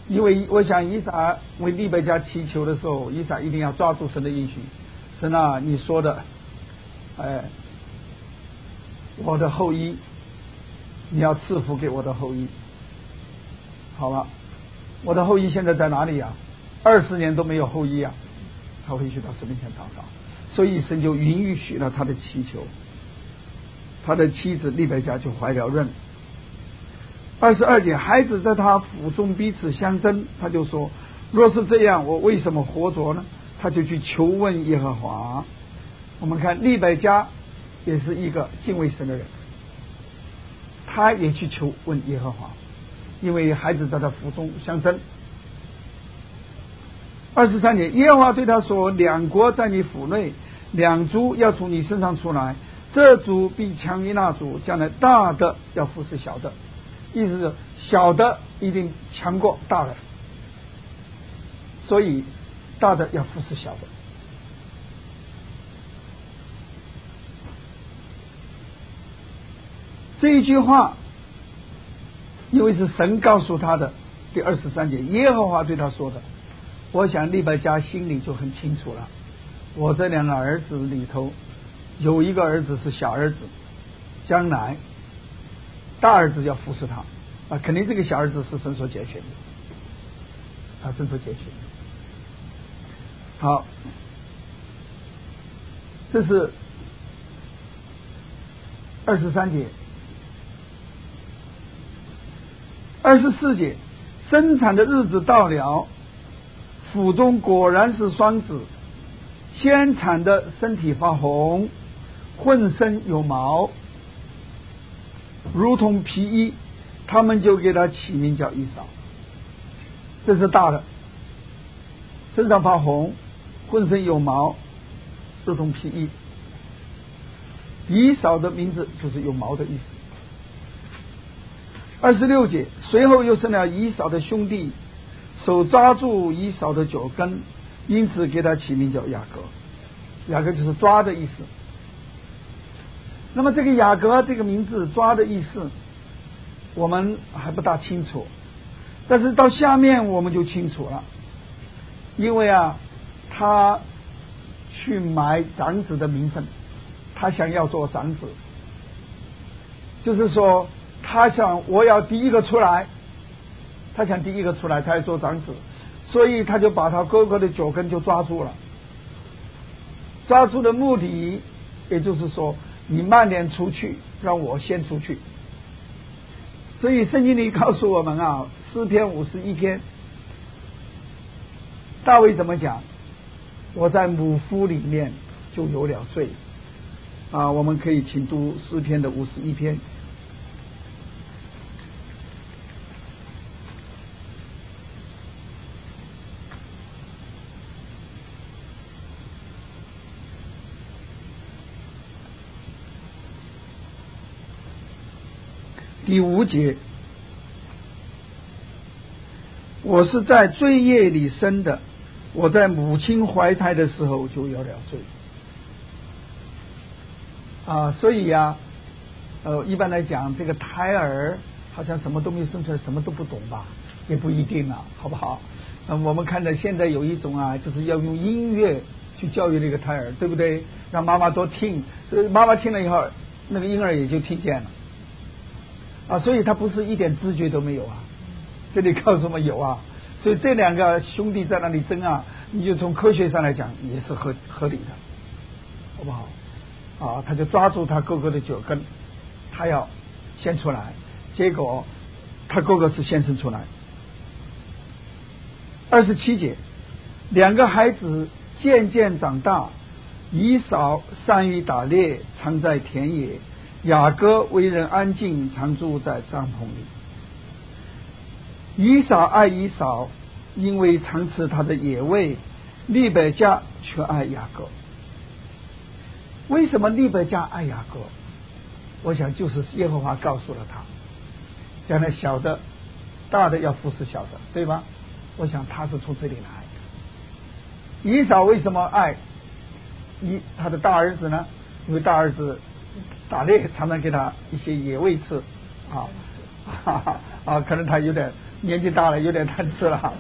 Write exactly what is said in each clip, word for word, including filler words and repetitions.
因为我想以撒为利百加祈求的时候，以撒一定要抓住神的应许。神啊，你说的，哎，我的后裔，你要赐福给我的后裔。好了，我的后裔现在在哪里呀、啊？二十年都没有后裔啊，他会去到神面前祷告，所以神就允许了他的祈求。他的妻子利百加就怀了孕。二十二节，孩子在他腹中彼此相争，他就说：若是这样，我为什么活着呢？他就去求问耶和华。我们看利百加也是一个敬畏神的人，他也去求问耶和华，因为孩子在他腹中相争。二十三节，耶和华对他说：两国在你腹内，两族要从你身上出来，这族必强于那族，将来大的要服侍小的。意思是小的一定强过大的，所以大的要服侍小的。这一句话因为是神告诉他的，第二十三节耶和华对他说的，我想利百加心里就很清楚了，我这两个儿子里头有一个儿子是小儿子，将来大儿子要服侍他啊，肯定这个小儿子是神所拣选的，啊，神所拣选的。好，这是二十三节。二十四节，生产的日子到了，腹中果然是双子，先产的身体发红，浑身有毛，如同皮衣，他们就给他起名叫以扫。这是大的，身上发红，浑身有毛，如同皮衣。以扫的名字就是有毛的意思。二十六节，随后又生了以扫的兄弟，手抓住以扫的脚跟，因此给他起名叫雅各。雅各就是抓的意思。那么这个雅各这个名字抓的意思我们还不大清楚，但是到下面我们就清楚了。因为啊他去买长子的名分，他想要做长子，就是说他想我要第一个出来，他想第一个出来，他要做长子，所以他就把他哥哥的脚跟就抓住了。抓住的目的也就是说你慢点出去，让我先出去。所以圣经里告诉我们啊，诗篇五十一篇大卫怎么讲？我在母腹里面就有了罪啊！我们可以请读诗篇的五十一篇。第五节，我是在罪孽里生的，我在母亲怀胎的时候就有了罪啊！所以呀、啊，呃，一般来讲，这个胎儿好像什么都没生出来，什么都不懂吧？也不一定啊，好不好？呃、我们看到现在有一种啊，就是要用音乐去教育这个胎儿，对不对？让妈妈多听，妈妈听了以后，那个婴儿也就听见了。啊，所以他不是一点知觉都没有啊，这里告诉我们有啊，所以这两个兄弟在那里争啊，你就从科学上来讲也是合合理的，好不好？啊，他就抓住他哥哥的脚跟，他要先出来，结果他哥哥是先生出来。二十七节，两个孩子渐渐长大，以扫善于打猎，常在田野。雅各为人安静，常住在帐篷里。以扫爱以扫，因为常吃他的野味；利百加却爱雅各。为什么利百加爱雅各？我想就是耶和华告诉了他，将来小的、大的要服侍小的，对吧？我想他是从这里来的。以扫为什么爱以他的大儿子呢？因为大儿子打猎常常给他一些野味吃啊，哈哈啊，可能他有点年纪大了有点贪吃了。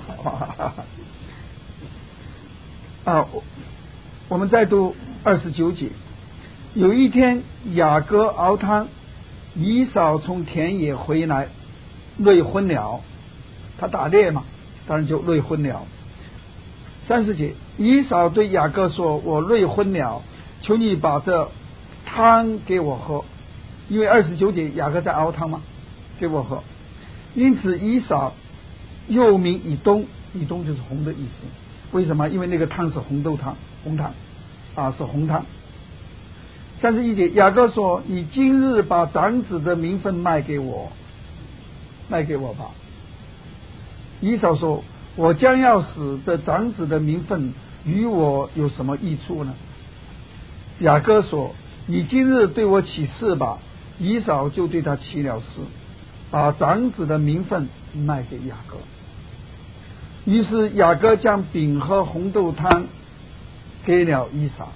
啊，我们再读二十九节。有一天，雅各熬汤，以扫从田野回来，累昏了。他打猎嘛，当然就累昏了。三十节，以扫对雅各说：“我累昏了，求你把这汤给我喝。”因为二十九节雅各在熬汤嘛，给我喝。因此以扫又名以东，以东就是红的意思。为什么？因为那个汤是红豆汤，红汤啊，是红汤。三十一节，雅各说：“你今日把长子的名分卖给我，卖给我吧。”以扫说：“我将要死，这长子的名分与我有什么益处呢？”雅各说：“你今日对我起誓吧。”以扫就对他起了誓，把长子的名分卖给雅各。于是雅各将饼和红豆汤给了以扫。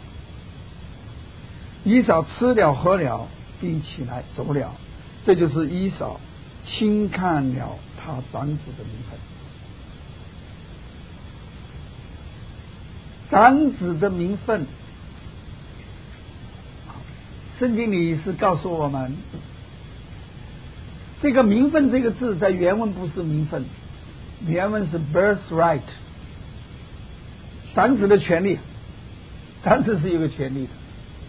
以扫吃了喝了，并起来走了。这就是以扫轻看了他长子的名分。长子的名分，圣经里是告诉我们，这个名分这个字在原文不是名分，原文是 birthright， 长子的权利，长子是有个权利的。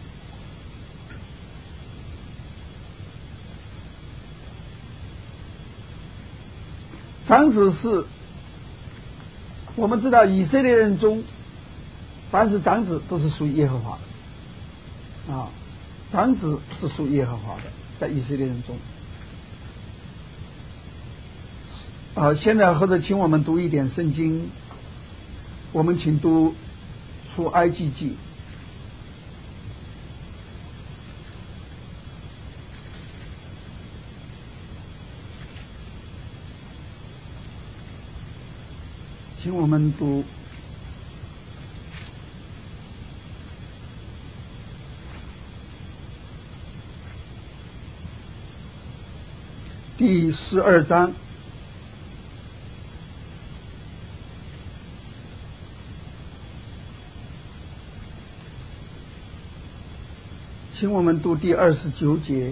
长子是，我们知道以色列人中，凡是长子都是属于耶和华的啊，长子是属于耶和华的，在以色列人中。啊，现在或者请我们读一点圣经，我们请读出埃及记。请我们读第十二章，请我们读第二十九节。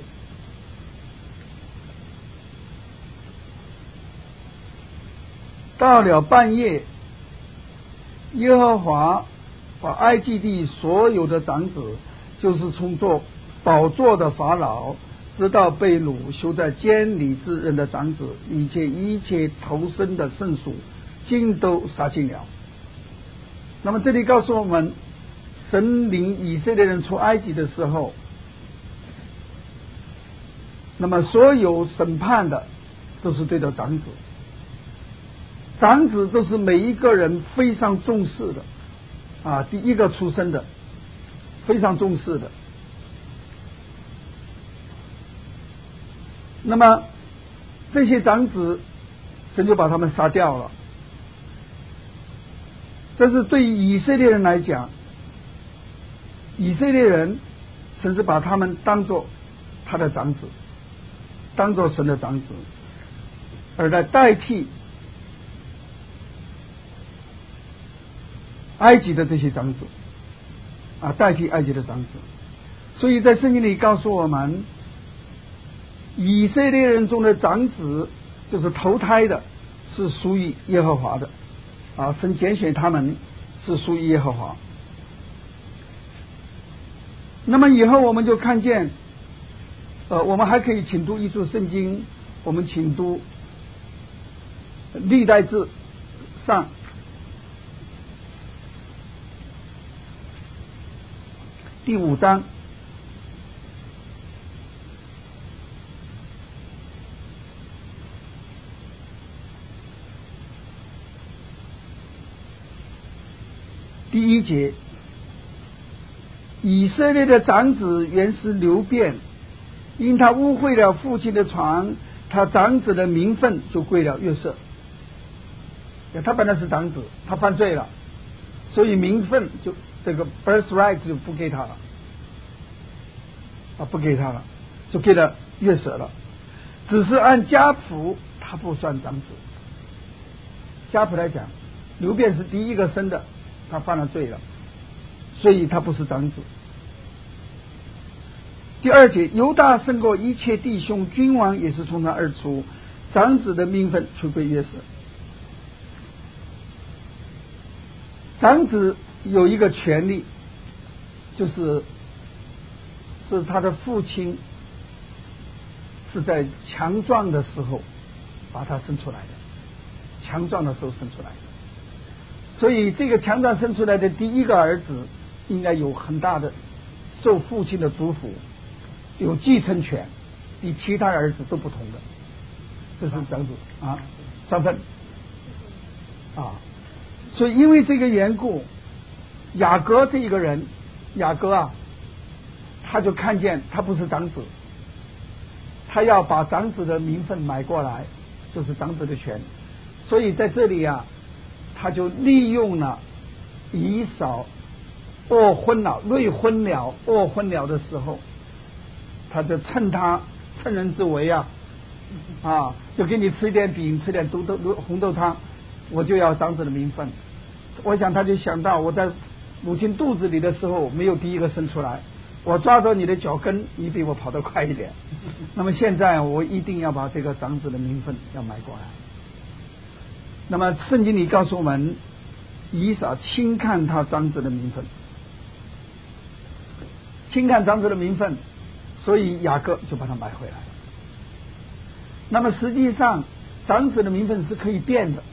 到了半夜，耶和华把埃及地所有的长子，就是从做宝座的法老，直到被掳修在监里之人的长子，以及一切投生的圣属，尽都杀尽了。那么这里告诉我们，神领以色列人出埃及的时候，那么所有审判的都是对着长子。长子都是每一个人非常重视的啊，第一个出生的非常重视的。那么这些长子，神就把他们杀掉了。但是对于以色列人来讲，以色列人甚至把他们当作他的长子，当作神的长子，而来代替埃及的这些长子啊，代替埃及的长子。所以在圣经里告诉我们，以色列人中的长子就是投胎的，是属于耶和华的啊，神拣选他们是属于耶和华。那么以后我们就看见，呃，我们还可以请读一处圣经，我们请读历代志上第五章第一节，以色列的长子原是流便，因他污秽了父亲的床，他长子的名分就归了约瑟。他本来是长子，他犯罪了，所以名分就这个 birthright 就不给他了啊，不给他了，就给了约瑟了。只是按家谱，他不算长子家谱来讲，流便是第一个生的，他犯了罪了，所以他不是长子。第二节，犹大胜过一切弟兄，君王也是从他而出，长子的名分出归约瑟。长子有一个权利，就是是他的父亲是在强壮的时候把他生出来的，强壮的时候生出来的，所以这个强壮生出来的第一个儿子应该有很大的受父亲的祝福，有继承权，比其他儿子都不同的，这是长子啊，三分啊。所以因为这个缘故，雅各这一个人，雅各啊，他就看见他不是长子，他要把长子的名分买过来，就是长子的权。所以在这里啊，他就利用了以扫饿昏了、累昏了、饿昏了的时候，他就趁他趁人之危啊，啊，就给你吃一点饼，吃点豆豆红豆汤，我就要长子的名分。我想他就想到我在母亲肚子里的时候没有第一个生出来，我抓着你的脚跟，你比我跑得快一点。那么现在我一定要把这个长子的名分要买过来。那么圣经里告诉我们，以扫轻看他长子的名分，轻看长子的名分，所以雅各就把他买回来。那么实际上长子的名分是可以变的，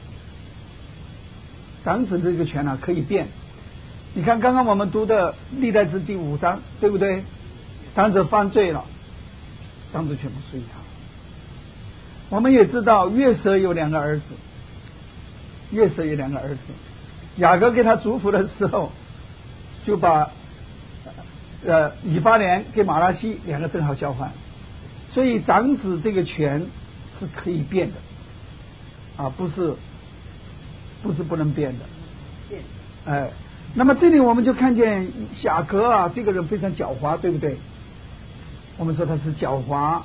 长子这个权啊可以变。你看刚刚我们读的历代志第五章，对不对？长子犯罪了，长子全部属于他。我们也知道约瑟有两个儿子，约瑟有两个儿子，雅各给他祝福的时候，就把呃以法莲给马拉西两个正好交换，所以长子这个权是可以变的啊，不是不是不能变的。哎，那么这里我们就看见雅各啊，这个人非常狡猾，对不对？我们说他是狡猾，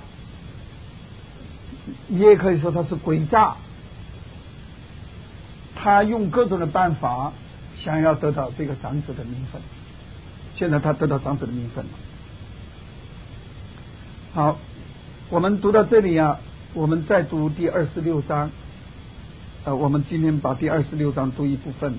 你也可以说他是诡诈，他用各种的办法想要得到这个长子的名分，现在他得到长子的名分了。好，我们读到这里啊，我们再读第二十六章。呃，我们今天把第二十六章读一部分。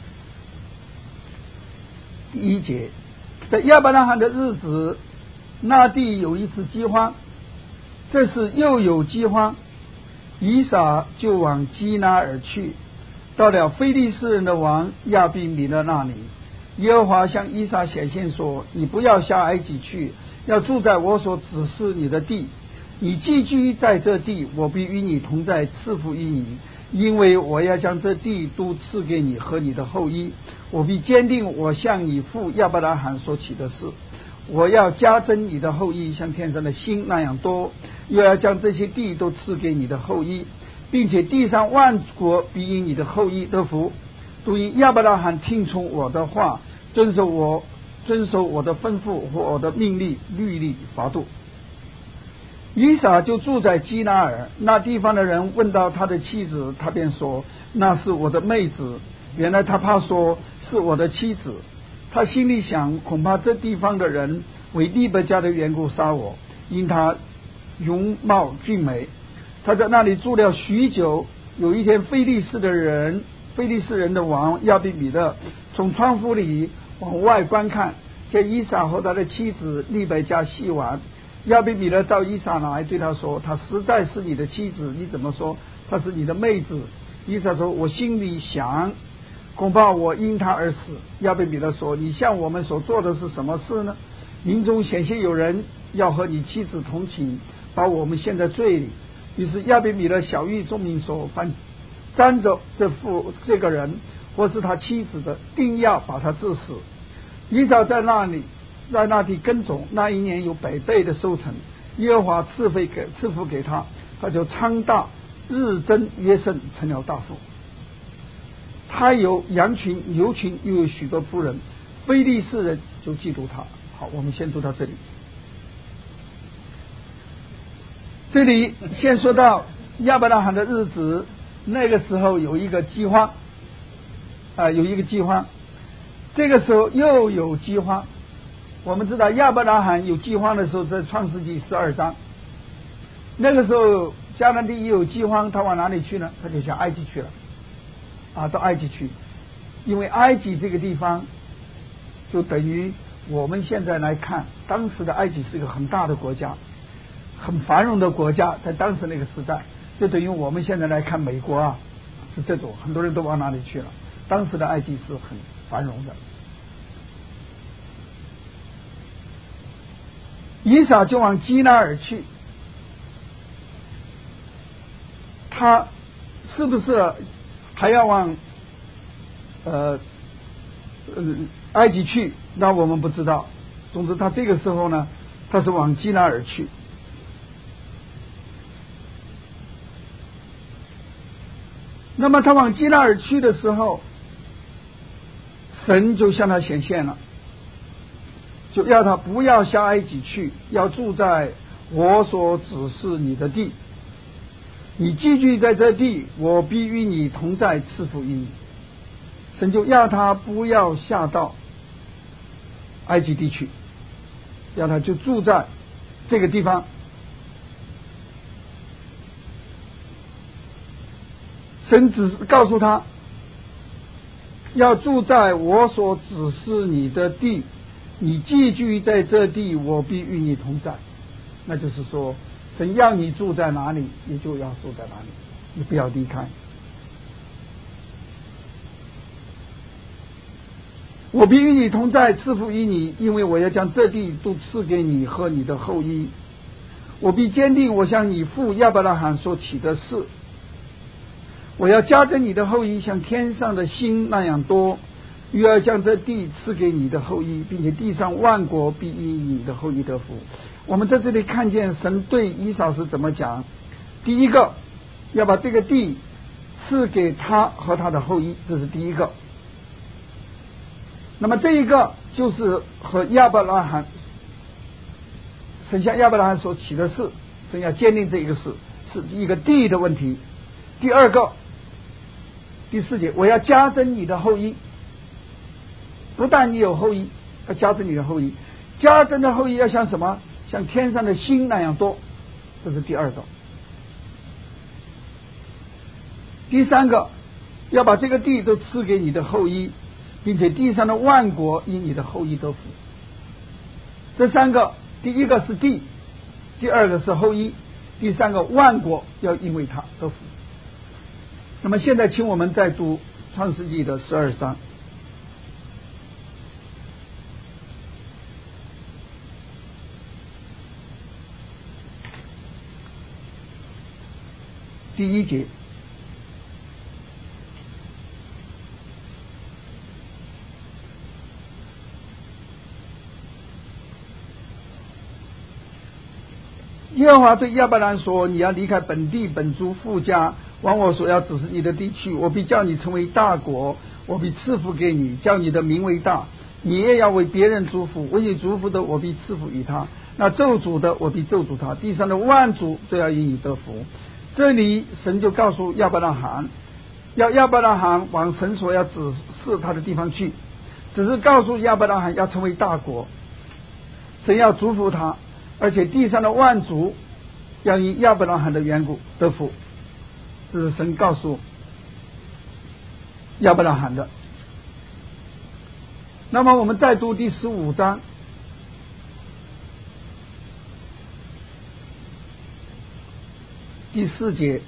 第一节，在亚伯拉罕的日子，那地有一次饥荒，这是又有饥荒，以撒就往基拿而去，到了非利士人的王亚比米勒那里。耶和华向以撒显现说：你不要下埃及去，要住在我所指示你的地。你寄居在这地，我必与你同在，赐福于你，因为我要将这地都赐给你和你的后裔。我必坚定我向你父亚伯拉罕所起的事，我要加增你的后裔像天上的星那样多，又要将这些地都赐给你的后裔，并且地上万国必因你的后裔得福。都因亚伯拉罕听从我的话，遵守我遵守我的吩咐和我的命令、律例、法度。以撒就住在基拿尔，那地方的人问到他的妻子，他便说那是我的妹子。原来他怕说是我的妻子，他心里想，恐怕这地方的人为利百加的缘故杀我，因他容貌俊美。他在那里住了许久。有一天，非利士的人非利士人的王亚比米勒从窗户里往外观看，见以撒和他的妻子利百加戏玩。亚比米勒召以撒来，对他说：她实在是你的妻子，你怎么说她是你的妹子？以撒说：我心里想，恐怕我因她而死。亚比米勒说：你向我们所做的是什么事呢？民中险些有人要和你妻子同寝，把我们陷在罪里。于是亚比米勒晓谕众民说：凡沾着这妇这个人或是他妻子的，定要把他致死。以扫在那里在那地耕种，那一年有百倍的收成，耶和华赐福给赐福给他，他就昌大，日增月盛，成了大富。他有羊群牛群，又有许多夫人，非利士人就嫉妒他。好，我们先读到这里。这里先说到亚伯拉罕的日子， 那个时候有一个饥荒，啊、呃，有一个饥荒，这个时候又有饥荒。我们知道亚伯拉罕有饥荒的时候，在创世纪十二章。那个时候迦南地一有饥荒，他往哪里去呢？他就向埃及去了，啊，到埃及去，因为埃及这个地方就等于我们现在来看，当时的埃及是一个很大的国家，很繁荣的国家，在当时那个时代，就等于我们现在来看美国啊，是这种，很多人都往哪里去了。当时的埃及是很繁荣的。以撒就往基拿尔去，他是不是还要往呃呃埃及去？那我们不知道。总之，他这个时候呢，他是往基拿尔去。那么他往基拿尔去的时候，神就向他显现了，就要他不要下埃及去，要住在我所指示你的地。你寄居在这地，我必与你同在，赐福于你。神就要他不要下到埃及地去，要他就住在这个地方。神只是告诉他，要住在我所指示你的地，你寄居在这地，我必与你同在。那就是说，神要你住在哪里，你就要住在哪里，你不要离开。我必与你同在，赐福于你，因为我要将这地都赐给你和你的后裔。我必坚定我向你父亚伯拉罕所起的事。我要加增你的后裔，像天上的星那样多，又要将这地赐给你的后裔，并且地上万国必因你的后裔得福。我们在这里看见神对以扫是怎么讲。第一个，要把这个地赐给他和他的后裔，这是第一个。那么这一个就是和亚伯拉罕，神向亚伯拉罕所起的事，神要坚定这一个事，是一个地的问题。第二个，第四节，我要加增你的后裔，不但你有后裔，要加增你的后裔，加增的后裔要像什么？像天上的星那样多，这是第二个。第三个，要把这个地都赐给你的后裔，并且地上的万国因你的后裔得福。这三个，第一个是地，第二个是后裔，第三个万国要因为他得福。那么现在请我们再读创世纪的十二章。第一节，耶和华对亚伯兰说：你要离开本地本族父家，往我所要指示你的地区，我必叫你成为大国，我必赐福给你，叫你的名为大。你也要为别人祝福，为你祝福的，我必赐福于他；那咒诅的，我必咒诅他。地上的万族都要因你得福。这里神就告诉亚伯拉罕，要亚伯拉罕往神所要指示他的地方去，只是告诉亚伯拉罕要成为大国，神要祝福他，而且地上的万族要因亚伯拉罕的缘故得福。这是神告诉亚伯拉罕的。那么我们再读第十五章第四节，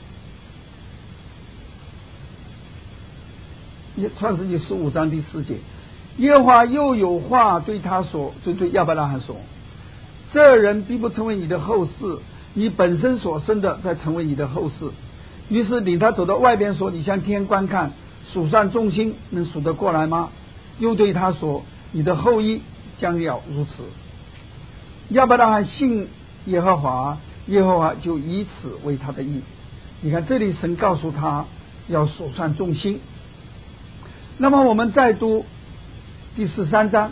创世纪十五章第四节，耶和华又有话对他说，就对亚伯拉罕说：这人必不成为你的后世，你本身所生的才成为你的后世。于是领他走到外边说：你向天观看，数算众星，能数得过来吗？又对他说：你的后裔将要如此。亚伯拉罕信耶和华，耶和华就以此为他的义。你看这里神告诉他要数算众星。那么我们再读第十三章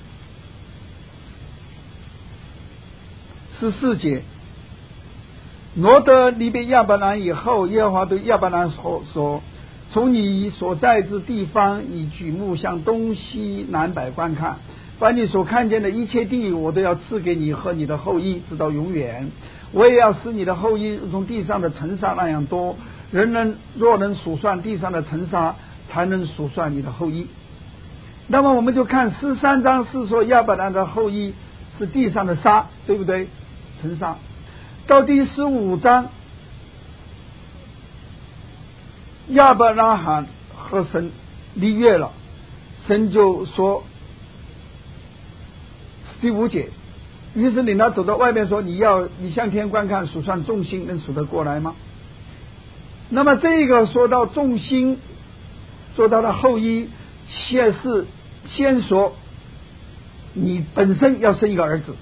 十四节， 罗得离别亚伯兰以后，耶和华对亚伯兰说说：从你所在之地方，以举目向东西南北观看，把你所看见的一切地，我都要赐给你和你的后裔，直到永远。我也要使你的后裔如同地上的尘沙那样多。人能若能数算地上的尘沙，才能数算你的后裔。那么我们就看十三章是说亚伯兰的后裔是地上的沙，对不对？尘沙。到第十五章，亚伯拉罕和神立约了，神就说第五节，于是领他走到外面说：你要你向天观看，数算众星，能数得过来吗？那么这个说到众星，说到的后裔，先是先说你本身要生一个儿子。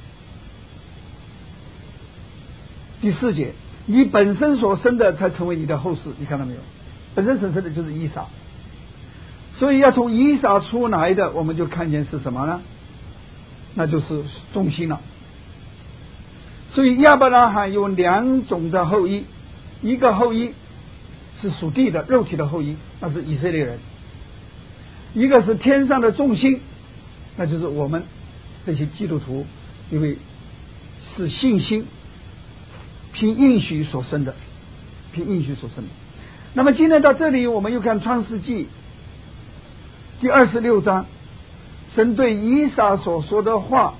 第四节，你本身所生的才成为你的后世，你看到没有？本身所生的就是以撒，所以要从以撒出来的，我们就看见是什么呢？那就是众星了。所以亚伯拉罕有两种的后裔，一个后裔是属地的肉体的后裔，那是以色列人；一个是天上的众星，那就是我们这些基督徒，因为是信心凭应许所生的，凭应许所生的。那么今天到这里，我们又看创世纪第二十六章，神对以撒所说的话，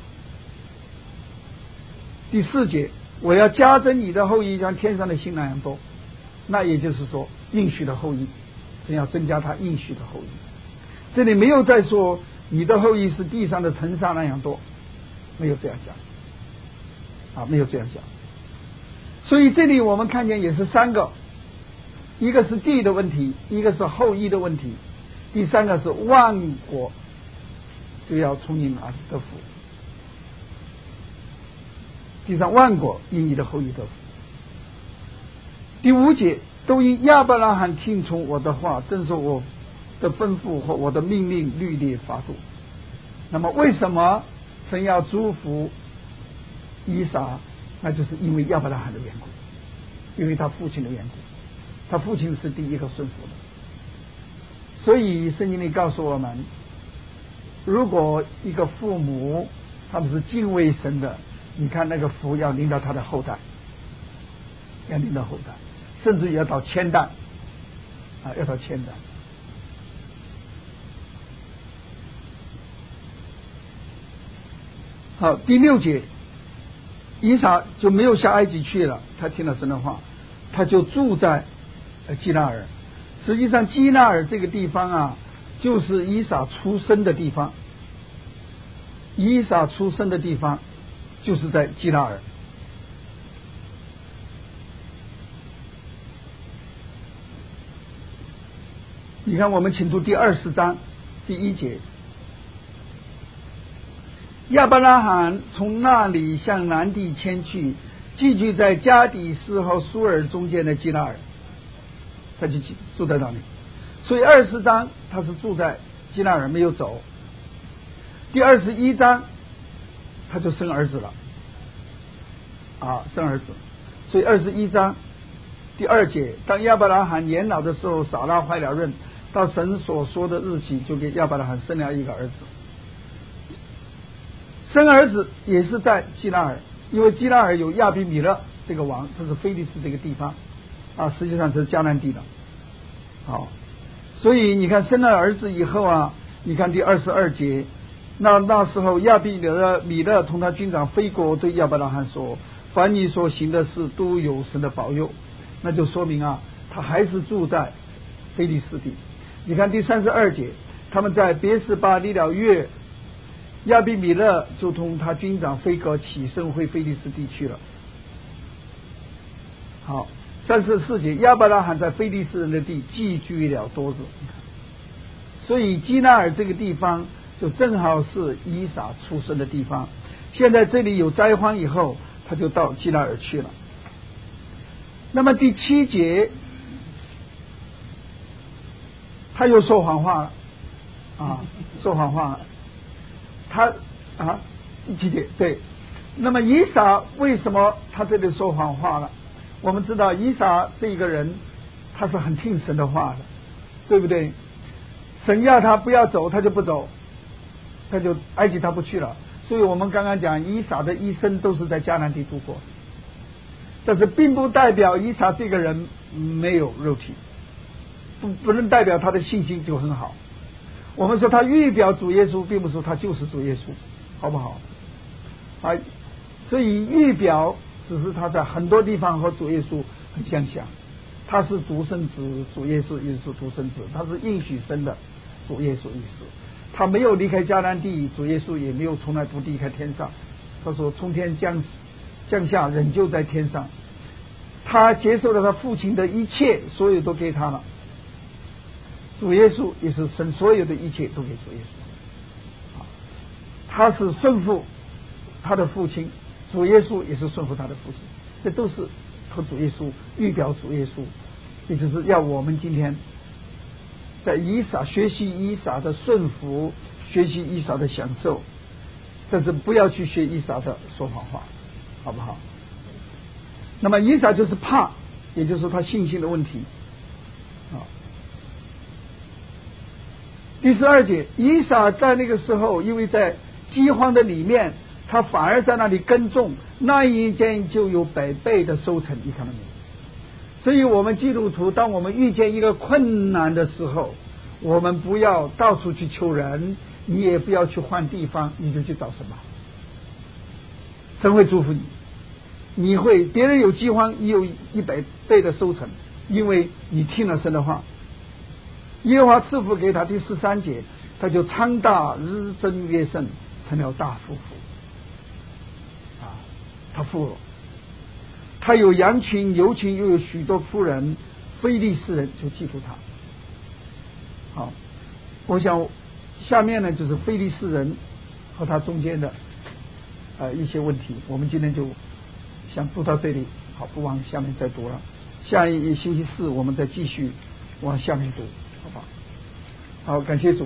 第四节，我要加增你的后裔像天上的星那样多。那也就是说应许的后裔，神要增加他应许的后裔。这里没有再说你的后裔是地上的尘沙那样多，没有这样讲啊，没有这样讲。所以这里我们看见也是三个，一个是地的问题，一个是后裔的问题，第三个是万国就要从你那得福。地上万国因你的后裔得福。第五节，都因亚伯拉罕听从我的话，遵守我的吩咐和我的命令律例法度。那么为什么神要祝福以撒？那就是因为亚伯拉罕的缘故，因为他父亲的缘故，他父亲是第一个顺服的。所以圣经里告诉我们，如果一个父母他们是敬畏神的，你看那个福要临到他的后代，要临到后代，甚至要到千代啊，要到千代。好，第六节，以撒就没有下埃及去了，他听了神的话，他就住在基拉尔。实际上基拉尔这个地方啊，就是以撒出生的地方，以撒出生的地方就是在基拉尔。你看我们请读第二十章第一节，亚伯拉罕从那里向南地迁去，寄居在加底斯和苏尔中间的基拉尔，他就住在那里。所以二十章他是住在基拉尔，没有走。第二十一章他就生儿子了啊，生儿子。所以二十一章第二节，当亚伯拉罕年老的时候，撒拉怀了孕，到神所说的日期，就给亚伯拉罕生了一个儿子。生儿子也是在基拉尔，因为基拉尔有亚比米勒这个王，这是非利士这个地方啊，实际上是迦南地的。好，所以你看生了儿子以后啊，你看第二十二节，那那时候亚比米勒米勒同他军长飞过，对亚伯拉罕说：凡你所行的事都有神的保佑。那就说明啊，他还是住在非利士地。你看第三十二节，他们在别是巴立了约，亚比米勒就同他军长飞哥起身回非利士地去了。好，三十四节，亚伯拉罕在非利士人的地寄居了多日。所以基拉尔这个地方就正好是以撒出生的地方。现在这里有灾荒以后，他就到基拉尔去了。那么第七节，他又说谎话了啊，说谎话了。他啊，第七节对。那么以撒为什么他这里说谎话了？ 我们知道以撒这一个人，他是很听神的话的，对不对？神要他不要走，他就不走，他就埃及他不去了。所以我们刚刚讲以撒的一生都是在迦南地度过，但是并不代表以撒这个人没有肉体，不不能代表他的信心就很好。我们说他预表主耶稣，并不是说他就是主耶稣，好不好？啊，所以预表只是他在很多地方和主耶稣很相像，他是独生子，主耶稣也是独生子，他是应许生的主耶稣也是，他没有离开迦南地，主耶稣也没有从来不离开天上。他说从天降降下，人就在天上。他接受了他父亲的一切，所有都给他了。主耶稣也是神所有的一切都给主耶稣，他是顺服他的父亲，主耶稣也是顺服他的父亲，这都是和主耶稣预表主耶稣，也就是要我们今天在以撒学习以撒的顺服，学习以撒的享受，但是不要去学以撒的说谎话，好不好？那么以撒就是怕，也就是他信心的问题啊。第十二节，以撒在那个时候，因为在饥荒的里面，他反而在那里耕种，那一间就有百倍的收成，你看到没有？所以我们基督徒，当我们遇见一个困难的时候，我们不要到处去求人，你也不要去换地方，你就去找神吧。神会祝福你，你会别人有饥荒，你有一百倍的收成，因为你听了神的话。耶和华赐福给他，第十三节，他就昌大，日增月盛，成了大夫妇。啊，他富了，他有羊群、牛群，又有许多夫人，非利士人就记住他。好，我想下面呢就是非利士人和他中间的呃一些问题，我们今天就想读到这里，好，不往下面再读了。下一星期四我们再继续往下面读。好吧，好，感谢主。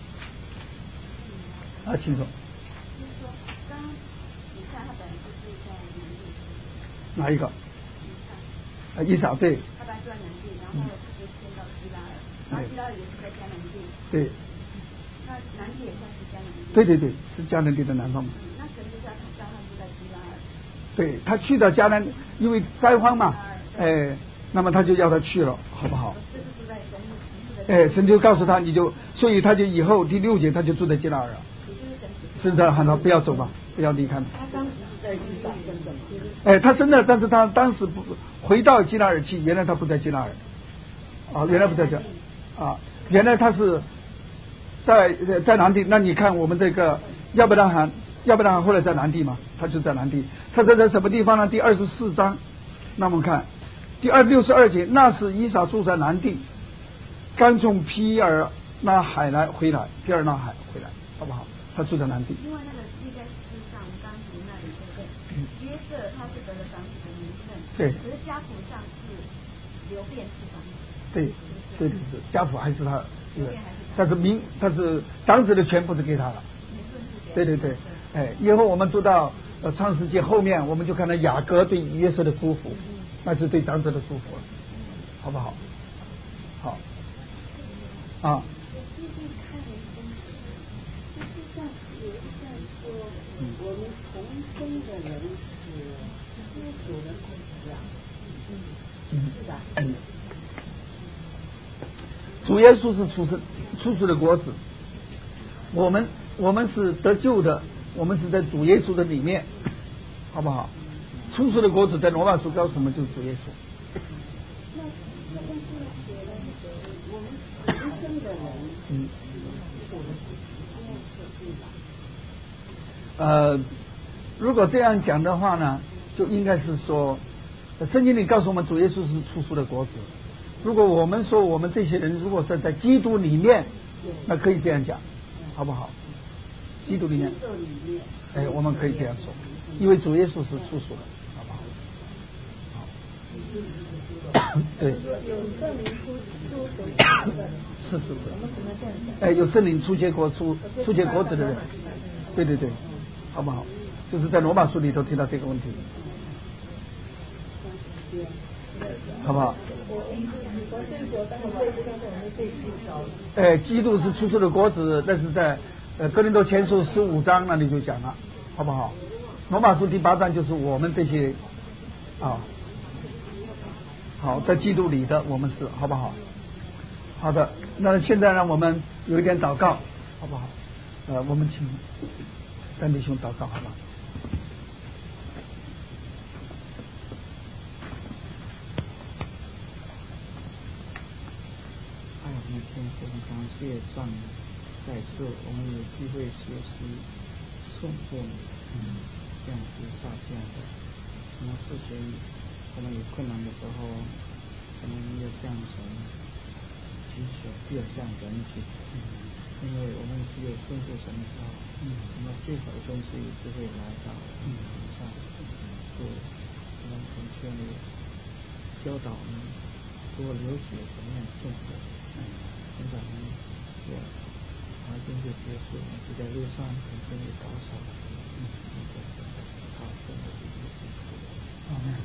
啊，请说。 就是说，刚以撒他本来就是在南地。 哪一个？ 以撒。 啊，以撒对。 他本来住在南地，然后他就迁到基拉尔，然后基拉尔也是在迦南地。 对。 那南地也算是迦南地。 对对对，是迦南地的南方嘛。 嗯，那神就叫他叫他住在基拉尔。 对，他去到迦南，因为灾荒嘛，哎，那么他就要他去了，好不好？ 这就是在神。 哎，神就告诉他，你就，所以他就以后第六节他就住在基拉尔了。是的，喊他不要走吧，不要离开。 他当时是在以撒生的。 哎，他生的，但是他当时不回到基拉尔去，原来他不在基拉尔。啊，原来不在这。啊，原来他是在在南地。那你看我们这个亚伯拉罕，亚伯拉罕后来在南地嘛，他就在南地。他在在什么地方呢？第二十四章，那我们看第二六十二节，那是以撒住在南地。刚从皮尔那海来回来，皮尔那海回来，好不好？他住在南地。 因为那个历代史上，我们刚读那里对不对？约瑟他是得了长子的名分， 对。 可是家谱上是流变是长子。 对，对对对，家谱还是他， 流变还是他。 但是名，但是长子的全部是给他了。对对对，哎，以后我们读到呃创世纪后面，我们就看到雅各对约瑟的祝福，那是对长子的祝福了，好不好？好。啊， 我最近看了一本书，就是在有在说，我们重生的人是是主人公一样，嗯，是吧？ 嗯。主耶稣是出生出世的果子，我们我们是得救的，我们是在主耶稣的里面，好不好？出世的果子在罗马书告诉我们就是主耶稣。 那那本书写了我们重生的人。 嗯，呃，如果这样讲的话呢，就应该是说，圣经里告诉我们主耶稣是出世的果子。如果我们说我们这些人如果是在基督里面，那可以这样讲，好不好？基督里面，哎，我们可以这样说，因为主耶稣是出世的，好不好？好，对。 有圣灵出出手是是是，哎，有圣灵出结果出出结果子的人，对对对，好不好？就是在罗马书里头提到这个问题。 好不好？哎，基督是出出的果子，那是在呃哥林多前书十五章那里就讲了，好不好？罗马书第八章就是我们这些啊，好，在基督里的我们是，好不好？好的，那现在让我们有一点祷告，好不好？呃，我们请三弟兄祷告，好吧？ 爱我们的天父，感谢赞美，在这我们有机会学习顺服你，嗯，这样子下这样的，什么事情我们有困难的时候，我们要向神祈求，不要向人祈求，嗯，因为我们只有顺服神的时候，嗯，我们最好的东西就会来到嗯上，就我们从劝你教导我们，多了解怎么样顺服。现在我们也华经就结束，我们就在路上很顺利高手，嗯，好，真的是一个辛苦。 阿门。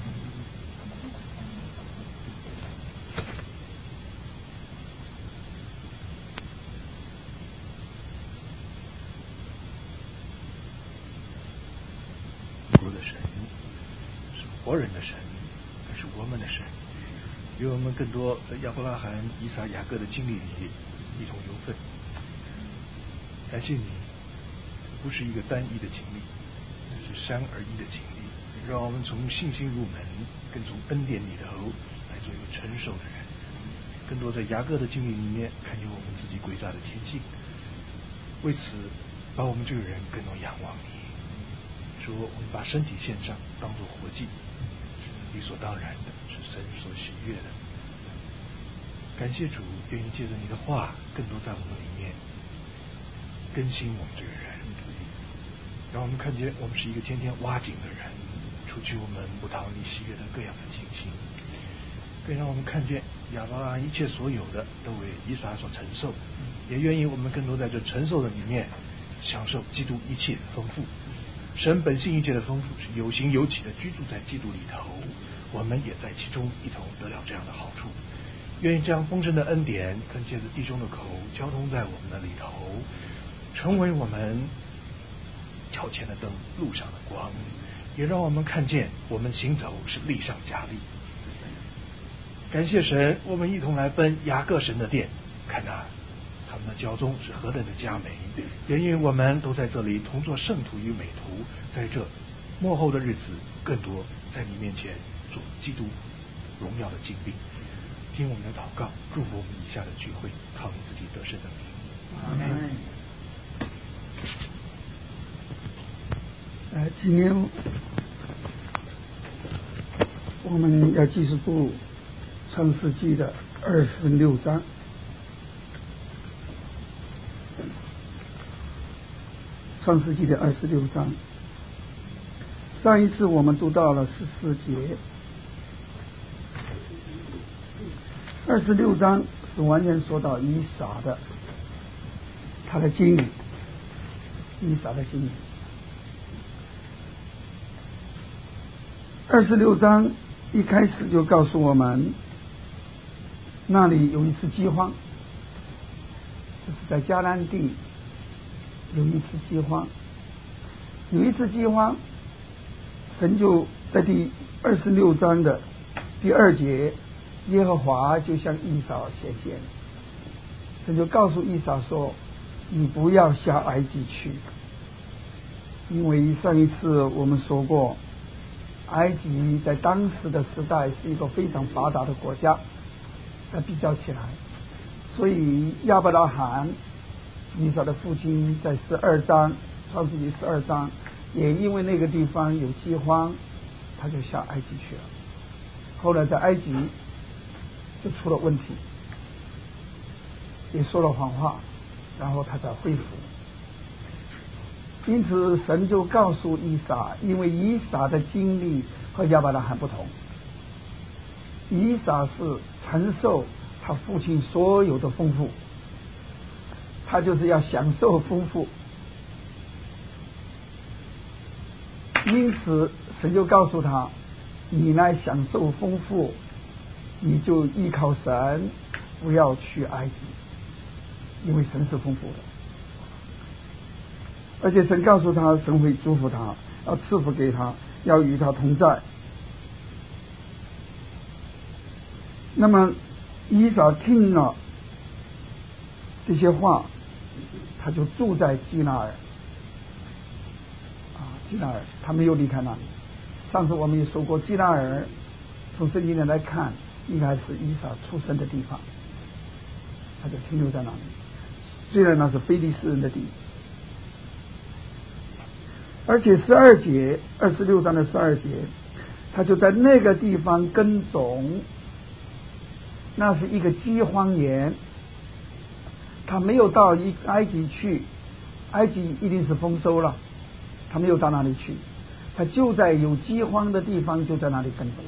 国的神是活人的神，还是我们的神？与我们更多亚伯拉罕、以撒、雅各的经历里一同有份。感谢你，不是一个单一的经历，那是三而一的经历，让我们从信心入门，更从恩典里头来做一个成熟的人。更多在雅各的经历里面，看见我们自己诡诈的天性，为此把我们这个人更多仰望你。说我们把身体献上，当作活祭，是理所当然的，是神所喜悦的。感谢主，愿意借着你的话，更多在我们里面更新我们这个人，让我们看见我们是一个天天挖井的人，除去我们不讨你喜悦的各样的情形，更让我们看见亚伯拉罕一切所有的都为以撒所承受，也愿意我们更多在这承受的里面享受基督一切的丰富。神本性一切的丰富是有形有体的居住在基督里头，我们也在其中一同得了这样的好处。愿意这样丰盛的恩典跟借着弟兄的口交通在我们的里头，成为我们脚前的灯，路上的光，也让我们看见我们行走是力上加力。感谢神，我们一同来奔雅各神的殿，看哪，他们的教宗是何等的佳美，也因为我们都在这里同作圣徒与美徒，在这末后的日子更多在你面前做基督荣耀的精兵。听我们的祷告，祝福我们以下的聚会，靠你自己得胜的名。 阿门。呃，今天我们要继续读创世纪的二十六章。创世纪的二十六章，上一次我们读到了十四节，二十六章是完全说到以撒的他的经历，以撒的经历。二十六章一开始就告诉我们，那里有一次饥荒，就是在迦南地有一次饥荒，有一次饥荒，神就在第二十六章的第二节，耶和华就向以扫显现，神就告诉以扫说：“你不要下埃及去，因为上一次我们说过，埃及在当时的时代是一个非常发达的国家，那比较起来，所以亚伯拉罕以扫的父亲在十二章创世纪十二章，也因为那个地方有饥荒，他就下埃及去了。后来在埃及就出了问题，也说了谎话，然后他才恢复。因此神就告诉以撒，因为以撒的经历和亚伯拉罕不同，以撒是承受他父亲所有的丰富，他就是要享受丰富，因此神就告诉他， 你来享受丰富，你就依靠神，不要去埃及，因为神是丰富的，而且神告诉他，神会祝福他，要赐福给他，要与他同在。那么以撒听了这些话，他就住在基拿尔啊，基拿尔，他没有离开那里。上次我们也说过，基拿尔从圣经里来看，应该是以撒出生的地方，他就停留在那里。虽然那是非利士人的地，而且十二节二十六章的十二节，他就在那个地方耕种。那是一个饥荒年，他没有到埃及去，埃及一定是丰收了，他没有到那里去，他就在有饥荒的地方，就在那里耕种。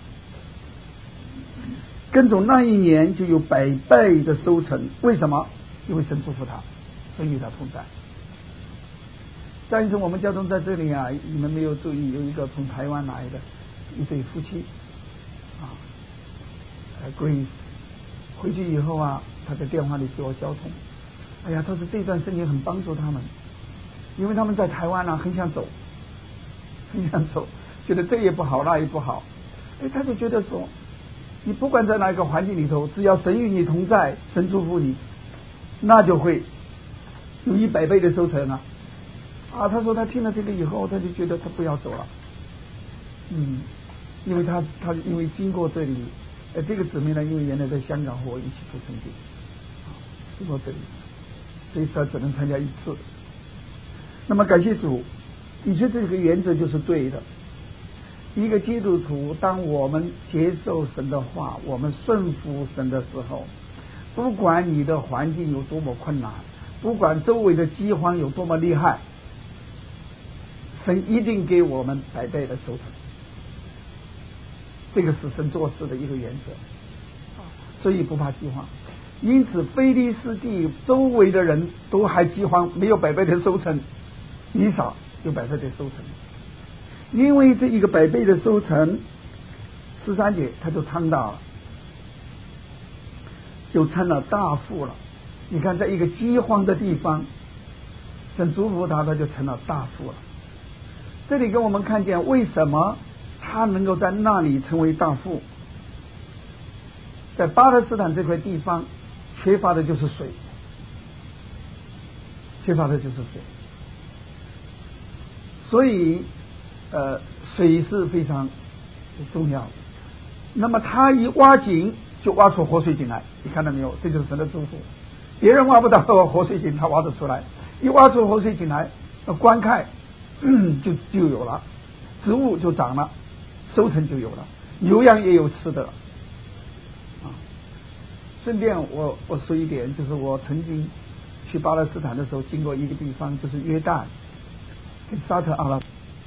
耕种那一年就有百倍的收成，为什么？因为神祝福他，神与他同在。上一次我们交通在这里啊，你们没有注意，有一个从台湾来的一对夫妻啊。Grace 回去以后啊，他在电话里给我交通。哎呀，他说这段圣经很帮助他们，因为他们在台湾啊，很想走，很想走，觉得这也不好，那也不好。哎，他就觉得说，你不管在哪一个环境里头，只要神与你同在，神祝福你，那就会有一百倍的收成啊！啊，他说他听了这个以后，他就觉得他不要走了。嗯，因为他他因为经过这里。呃，这个姊妹呢，因为原来在香港和我一起做生意，啊，经过这里，这一次只能参加一次。那么感谢主，的确这个原则就是对的。一个基督徒，当我们接受神的话，我们顺服神的时候，不管你的环境有多么困难，不管周围的饥荒有多么厉害，神一定给我们百倍的收成。这个是神做事的一个原则，所以不怕饥荒。因此非利士地周围的人都还饥荒，没有百倍的收成，以撒有百倍的收成。因为这一个百倍的收成，十三节他就尝到了，就成了大富了。你看，在一个饥荒的地方，神祝福他，他就成了大富了。这里给我们看见为什么他能够在那里成为大富。在巴勒斯坦这块地方缺乏的就是水，缺乏的就是水，所以呃水是非常重要的。那么他一挖井就挖出活水井来，你看到没有？这就是神的祝福。别人挖不到活水井，他挖得出来。一挖出活水井来，观看就就有了，植物就长了，收成就有了，牛羊也有吃的了。啊，顺便我我说一点，就是我曾经去巴勒斯坦的时候，经过一个地方，就是约旦跟沙特阿拉伯。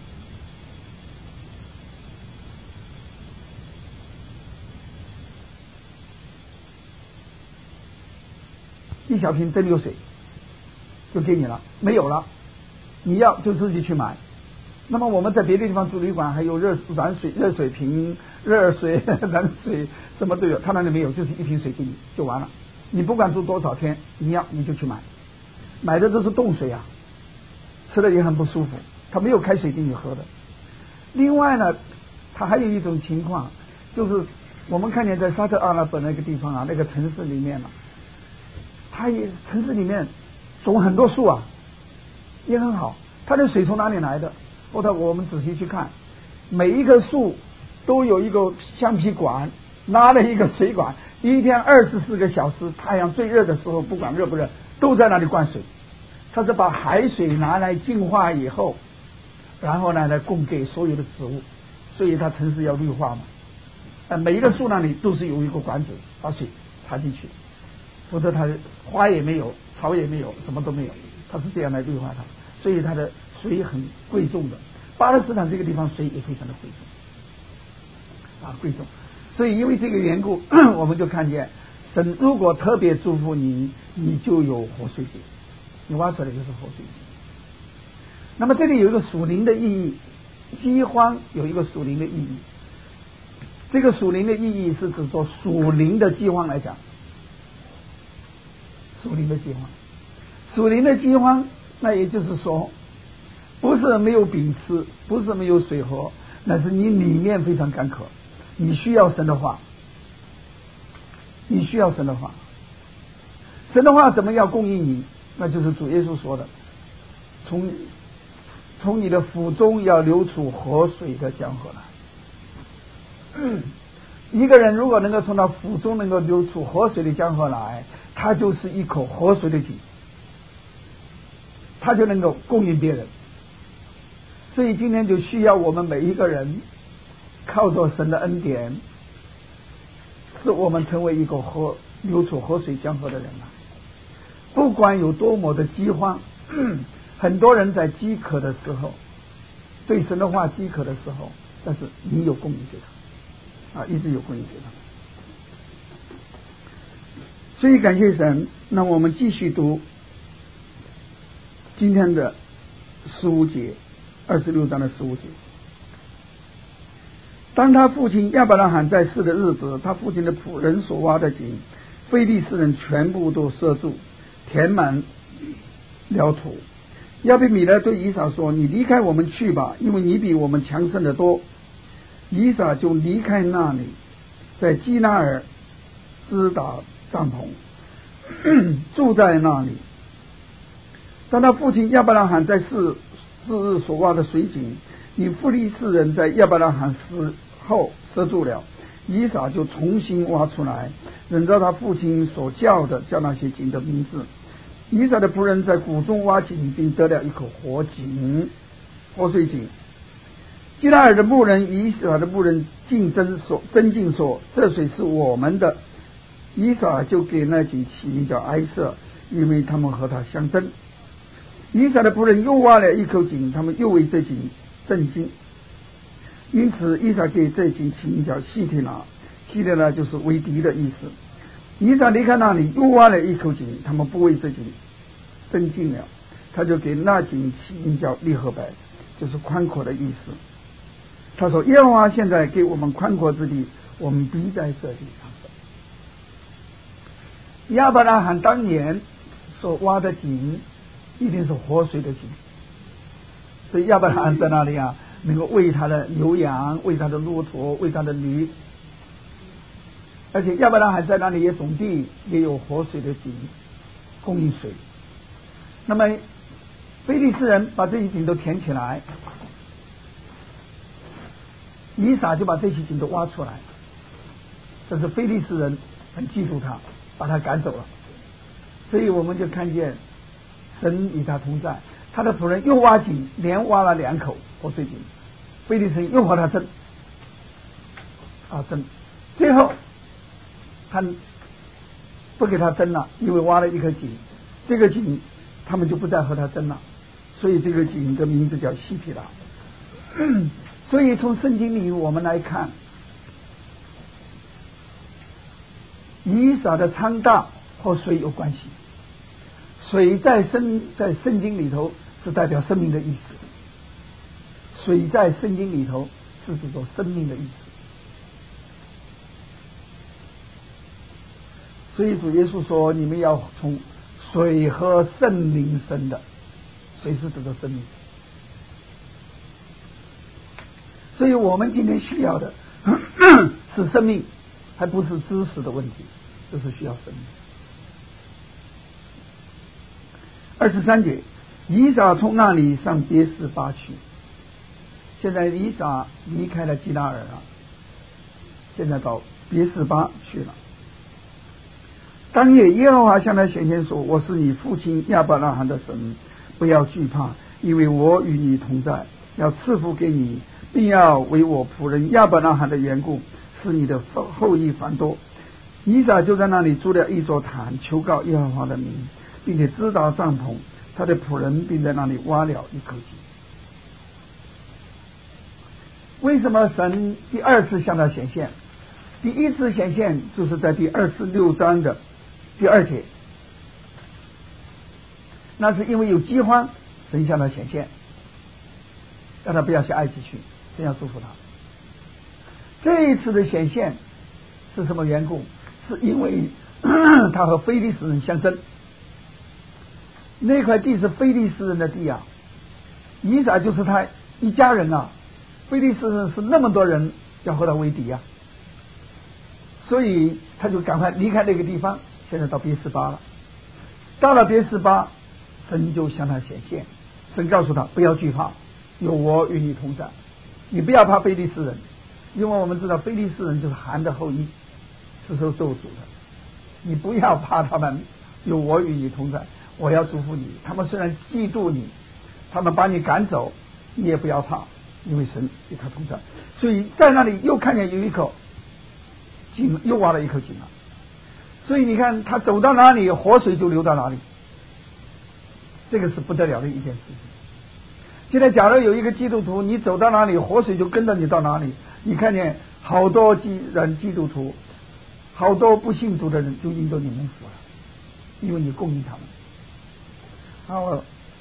一小瓶蒸馏水就给你了，没有了，你要就自己去买。那么我们在别的地方住旅馆，还有热软水、热水瓶、热水、冷水，什么都有。他那里没有，就是一瓶水给你就完了。你不管住多少天，你要你就去买，买的都是冻水啊，吃的也很不舒服。他没有开水给你喝的。另外呢，他还有一种情况，就是我们看见在沙特阿拉伯那个地方啊，那个城市里面啊，它也城市里面种很多树啊，也很好。它的水从哪里来的？后来我们仔细去看，每一棵树都有一个橡皮管，拉了一个水管，一天二十四个小时，太阳最热的时候，不管热不热，都在那里灌水。它是把海水拿来净化以后，然后呢来供给所有的植物，所以它城市要绿化嘛。呃，每一个树那里都是有一个管子把水插进去，否则它花也没有，草也没有，什么都没有，它是这样来绿化它，所以它的水很贵重的。巴勒斯坦这个地方水也非常的贵重啊，贵重。所以因为这个缘故，我们就看见神如果特别祝福你，你就有活水井，你挖出来就是活水井。那么这里有一个属灵的意义，饥荒有一个属灵的意义。 这个属灵的意义是指说属灵的饥荒来讲，属灵的饥荒，属灵的饥荒，那也就是说，不是没有饼吃，不是没有水喝，那是你里面非常干渴，你需要神的话，你需要神的话，神的话怎么样供应你？那就是主耶稣说的，从从你的腹中要流出活水的江河来。一个人如果能够从他腹中能够流出活水的江河来，他就是一口活水的井，他就能够供应别人。所以今天就需要我们每一个人靠着神的恩典，使我们成为一个活流出活水江河的人来。不管有多么的饥荒，很多人在饥渴的时候，对神的话饥渴的时候，但是你有供应给他啊，一直有供应给他。所以感谢神。那我们继续读今天的十五节，二十六章的十五节。当他父亲亚伯拉罕在世的日子，他父亲的仆人所挖的井，非利士人全部都塞住，填满了土。亚比米勒对以撒说：“你离开我们去吧，因为你比我们强盛的多。”以撒就离开那里，在基拿尔支打帐篷，住在那里。当他父亲亚伯拉罕在世日所挖的水井，以非利士人在亚伯拉罕死后塞住了，以撒就重新挖出来，按照他父亲所叫的，叫那些井的名字。以撒的仆人在谷中挖井，并得了一口活井，活水井。基拿尔的牧人与以撒的牧人竞争说，争竞说：“这水是我们的。”以撒就给那井起名叫埃瑟，因为他们和他相争。以撒的仆人又挖了一口井，他们又为这井震惊，因此以撒给这井起名叫希提拿，希提拿就是为敌的意思。以撒离开那里，又挖了一口井，他们不为这井震惊了，他就给那井起名叫利河白，就是宽阔的意思。他说：“耶和华现在给我们宽阔之地，我们必在这地上。”亚伯拉罕当年所挖的井一定是活水的井，所以亚伯拉罕在那里啊，能够喂他的牛羊，喂他的骆驼，喂他的驴，而且亚伯拉罕在那里也种地，也有活水的井供应水。那么非利士人把这些井都填起来，以撒就把这些井都挖出来，这是非利士人很嫉妒他，把他赶走了。所以我们就看见神与他同在，他的仆人又挖井，连挖了两口活水井，非利士人又和他争啊争，最后他不给他争了，因为挖了一个井，这个井他们就不再和他争了，所以这个井的名字叫希提拉。所以从圣经里我们来看，以撒的昌大和水有关系。水在圣在圣经里头是代表生命的意思，水在圣经里头是指着生命的意思。所以主耶稣说：“你们要从水和圣灵生的。”水是指着生命。所以我们今天需要的是生命，还不是知识的问题，就是需要生命。二十三节，以撒从那里上别是巴去。现在以撒离开了基拿尔了，现在到别是巴去了。当夜耶和华向他显现说：“我是你父亲亚伯拉罕的神，不要惧怕，因为我与你同在，要赐福给你，并要为我仆人亚伯拉罕的缘故，使你的后裔繁多。”以撒就在那里筑了一座坛，求告耶和华的名，并且支搭帐篷，他的仆人并在那里挖了一口井。为什么神第二次向他显现？第一次显现就是在第二十六章的第二节，那是因为有饥荒，神向他显现，让他不要下埃及去，神要祝福他。 这一次的显现是什么缘故？是因为他和非利士人相争，那块地是非利士人的地啊，以撒就是他一家人啊，非利士人是那么多人要和他为敌啊，所以他就赶快离开那个地方，现在到别是巴了。到了别是巴，神就向他显现，神告诉他不要惧怕，有我与你同在，你不要怕非利士人，因为我们知道非利士人就是含的后裔，是受咒诅的，你不要怕他们，有我与你同在，我要祝福你。他们虽然嫉妒你，他们把你赶走，你也不要怕，因为神与他同在。所以在那里又看见有一口井，又挖了一口井了。所以你看他走到哪里，活水就流到哪里，这个是不得了的一件事情。现在假如有一个基督徒，你走到哪里，活水就跟着你到哪里。你看见好多基人基督徒，好多不信主的人就因着你们死了，因为你供应他们。好，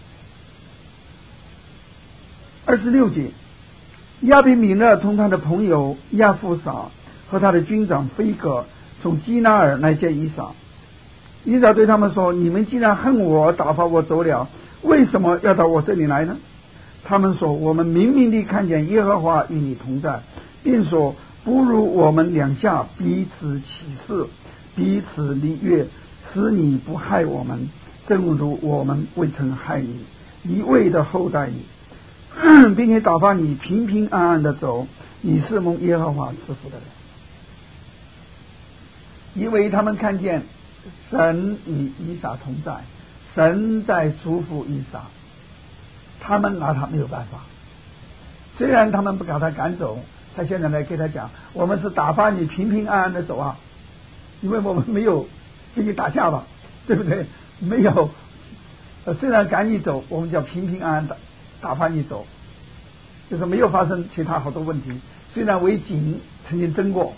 二十六节，亚比米勒同他的朋友亚夫撒和他的军长菲戈从基拿尔来见以撒。以撒对他们说：你们既然恨我，打发我走了，为什么要到我这里来呢？他们说：我们明明地看见耶和华与你同在，并说不如我们两下彼此起誓，彼此立约，使你不害我们，正如我们未曾害你，一味的厚待你，并且打发你平平安安的走，你是蒙耶和华赐福的人。因为他们看见神与以撒同在，神在祝福以撒，他们拿他没有办法。虽然他们不把他赶走，他现在来给他讲，我们是打发你平平安安的走啊，因为我们没有跟你打架吧，对不对？没有，虽然赶你走，我们叫平平安安的打发你走，就是没有发生其他好多问题。虽然为井曾经争过，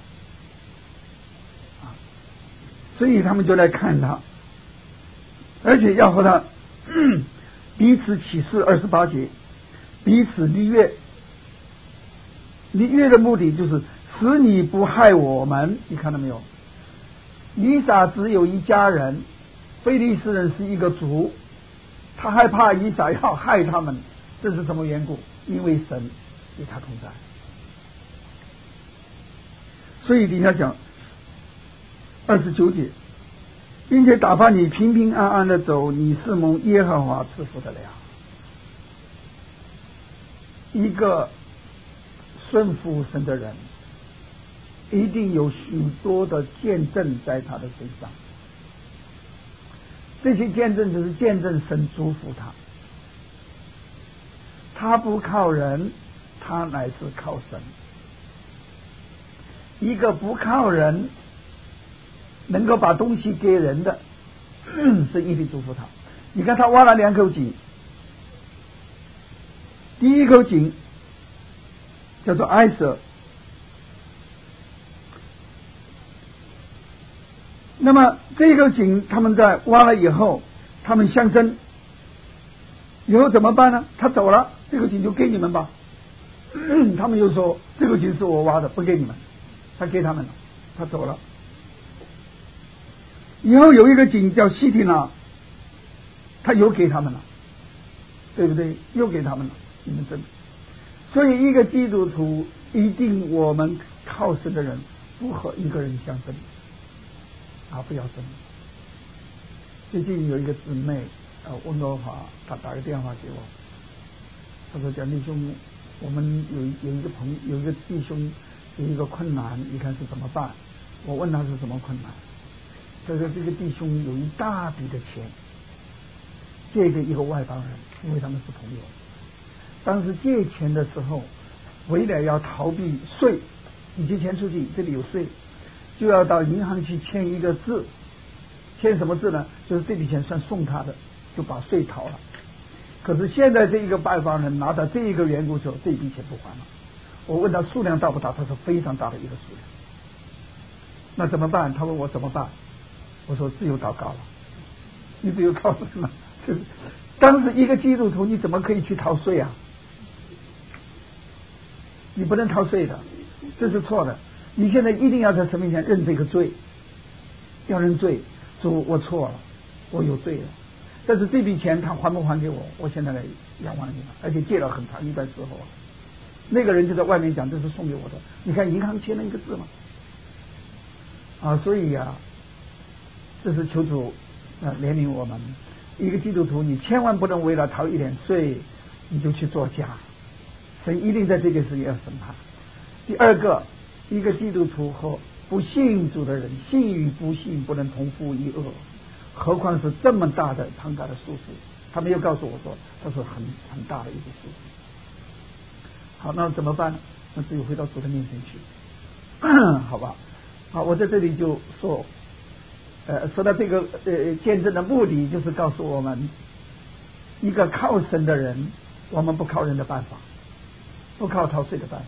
所以他们就来看他，而且要和他彼此起誓。二十八节，彼此立约。立约的目的就是使你不害我们。你看到没有？以撒只有一家人，非利士人是一个族，他害怕以撒要害他们，这是什么缘故？因为神与他同在。所以底下讲二十九节，并且打发你平平安安的走，你是蒙耶和华赐福的了。一个顺服神的人，一定有许多的见证在他的身上，这些见证就是见证神祝福他。他不靠人，他乃是靠神。一个不靠人能够把东西给人的，神一定祝福他。你看他挖了两口井，第一口井叫做埃舍，那么这口井他们在挖了以后，他们相争，以后怎么办呢？他走了，这口井就给你们吧。他们又说这口井是我挖的，不给你们，他给他们了，他走了。以后有一个井叫西提拿，他又给他们了，对不对？又给他们了，你们争。所以一个基督徒一定，我们靠神的人不和一个人相争，啊，不要争。最近有一个姊妹呃温哥华，她打个电话给我，她说蒋弟兄，我们有有一个朋友有一个弟兄有一个困难，你看是怎么办？我问他是什么困难，他说这个弟兄有一大笔的钱借给一个外邦人，因为他们是朋友。当时借钱的时候，为了要逃避税，你借钱出去这里有税，就要到银行去签一个字，签什么字呢？就是这笔钱算送他的，就把税逃了。可是现在这一个外邦人拿到这一个缘故之后，这笔钱不还了。我问他数量大不大，他说非常大的一个数量。那怎么办？他问我怎么办？我说只有祷告了，你只有靠神了。当时一个基督徒你怎么可以去逃税啊？你不能逃税的， 这是错的。你现在一定要在神面前认这个罪，要认罪，主我错了，我有罪了。但是这笔钱他还不还给我，我现在来仰望你了，而且借了很长一段时候啊。那个人就在外面讲这是送给我的，你看银行签了一个字嘛。啊，所以呀、啊，这是求主啊怜悯我们。一个基督徒，你千万不能为了逃一点税，你就去作假，神一定在这件事情要审判。第二个，一个基督徒和不信主的人，信与不信不能同负一恶，何况是这么大的庞大的数字。他没有告诉我说，他说很很大的一个数字。好，那怎么办呢？那只有回到主的面前去，好吧？好，我在这里就说，呃，说到这个呃见证的目的，就是告诉我们，一个靠神的人，我们不靠人的办法，不靠逃税的办法。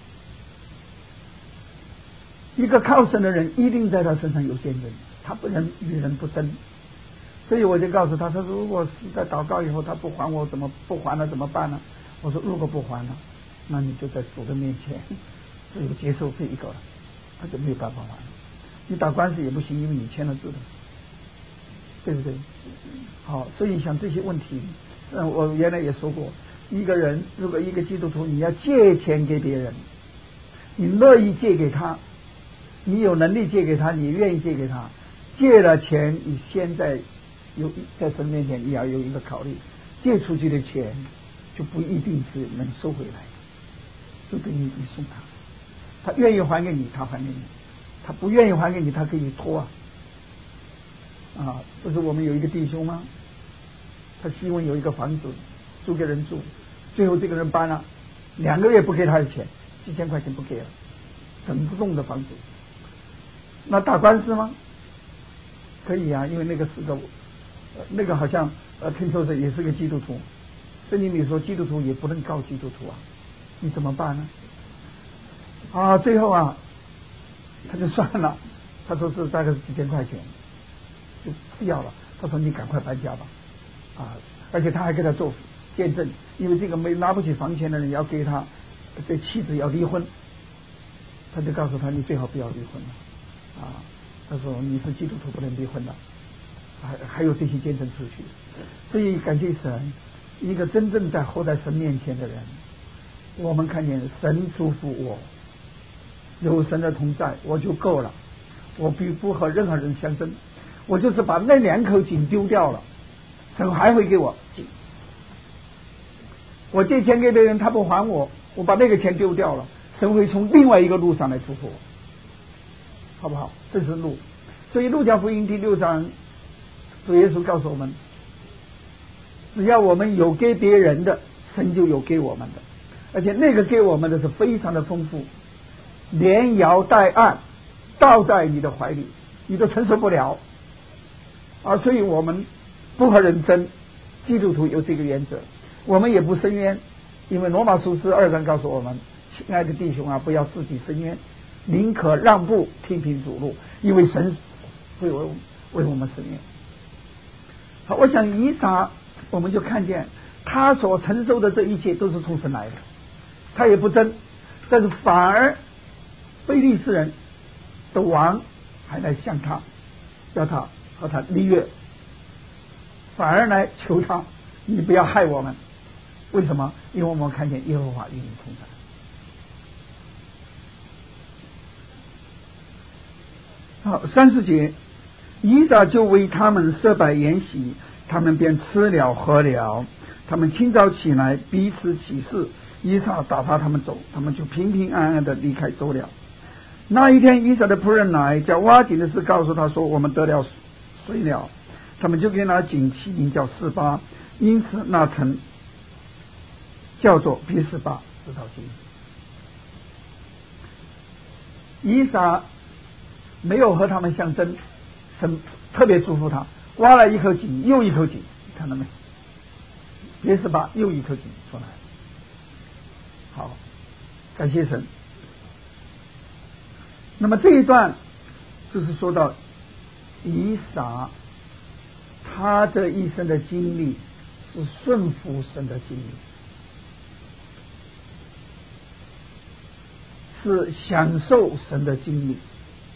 一个靠神的人，一定在他身上有见证，他不能与人不争。所以我就告诉他，他说如果是在祷告以后他不还我，怎么不还了怎么办呢？我说如果不还了，那你就在主的面前只有接受这一个了，他就没有办法还了。你打官司也不行，因为你签了字的，对不对？好，所以像这些问题，嗯，我原来也说过，一个人如果一个基督徒你要借钱给别人，你乐意借给他，你有能力借给他，你愿意借给他，借了钱你现在有在神面前你要有一个考虑，借出去的钱就不一定是能收回来的，就等于你送他，他愿意还给你他还给你，他不愿意还给你他可以拖啊。啊，不是我们有一个弟兄吗？他希望有一个房子租给人住，最后这个人搬了，两个月不给他的钱，几千块钱不给了，整栋的房子，那打官司吗？可以啊，因为那个是个、呃、那个好像呃听说是也是个基督徒，圣经里说基督徒也不能告基督徒啊，你怎么办呢？啊，最后啊他就算了，他说是大概是几千块钱就不要了，他说你赶快搬家吧啊，而且他还给他做见证，因为这个没拿不起房钱的人要给他这妻子要离婚，他就告诉他你最好不要离婚了啊，他说你是基督徒不能离婚的，还还有这些见证出去。所以感谢神，一个真正在活在神面前的人，我们看见神祝福我，有神的同在我就够了，我必不和任何人相争，我就是把那两口井丢掉了，神还会给我井。我借钱给别人他不还我，我把那个钱丢掉了，神会从另外一个路上来祝福我，好不好？这是路。所以路加福音第六章主耶稣告诉我们，只要我们有给别人的，神就有给我们的，而且那个给我们的是非常的丰富，连摇带按倒在你的怀里，你都承受不了啊！所以我们不和人争，基督徒有这个原则，我们也不申冤，因为罗马书十二章告诉我们，亲爱的弟兄啊，不要自己申冤，宁可让步，听凭主路，因为神会为为我们申冤。好，我想以撒我们就看见他所承受的这一切都是从神来的，他也不争，但是反而非利士人的王还来向他，要他和他立约，反而来求他，你不要害我们。为什么？因为我们看见耶和华与你同在。好，三十节，以撒就为他们设摆筵席，他们便吃了喝了。他们清早起来彼此起誓，以撒打发他们走，他们就平平安安的离开走了。那一天，以撒的仆人来叫挖井的事告诉他说，我们得了水了。他们就给那井起名叫示巴，因此那城叫做别示巴，直到今日。以撒没有和他们相争，神特别祝福他，挖了一口井又一口井，看到没？别示巴又一口井出来。好，感谢神。那么这一段就是说到以撒他这一生的经历是顺服神的经历， 是享受神的经历，